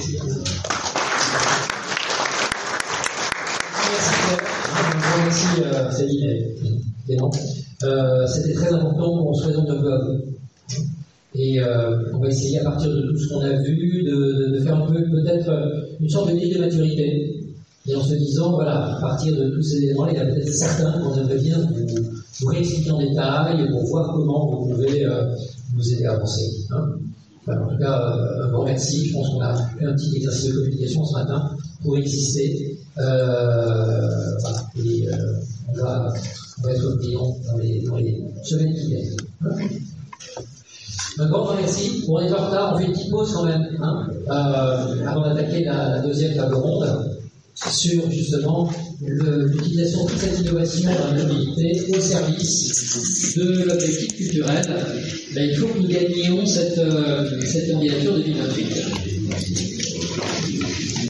Merci euh, Céline et Clément. Euh, c'était très important qu'on se présente un peu à vous. Et euh, on va essayer à partir de tout ce qu'on a vu de, de, de faire un peu peut-être une sorte de grille de maturité. Et en se disant, voilà, à partir de tous ces éléments, il y a peut-être certains qu'on aimerait bien vous, vous réexpliquer en détail pour voir comment vous pouvez euh, nous aider à avancer. Hein. Enfin, en tout cas, euh, un grand merci. Je pense qu'on a fait un petit exercice de communication ce matin pour exister. Euh, voilà. Et euh, on, va, on va être clients dans les, dans les semaines qui viennent. Hein. Un grand merci. Bon, on est en retard, on fait une petite pause quand même, hein, euh, avant d'attaquer la, la deuxième table ronde sur justement le, l'utilisation de toute cette innovation dans la mobilité au service de l'objectif culturel. Ben, il faut que nous gagnions cette, euh, cette candidature de deux mille vingt-huit.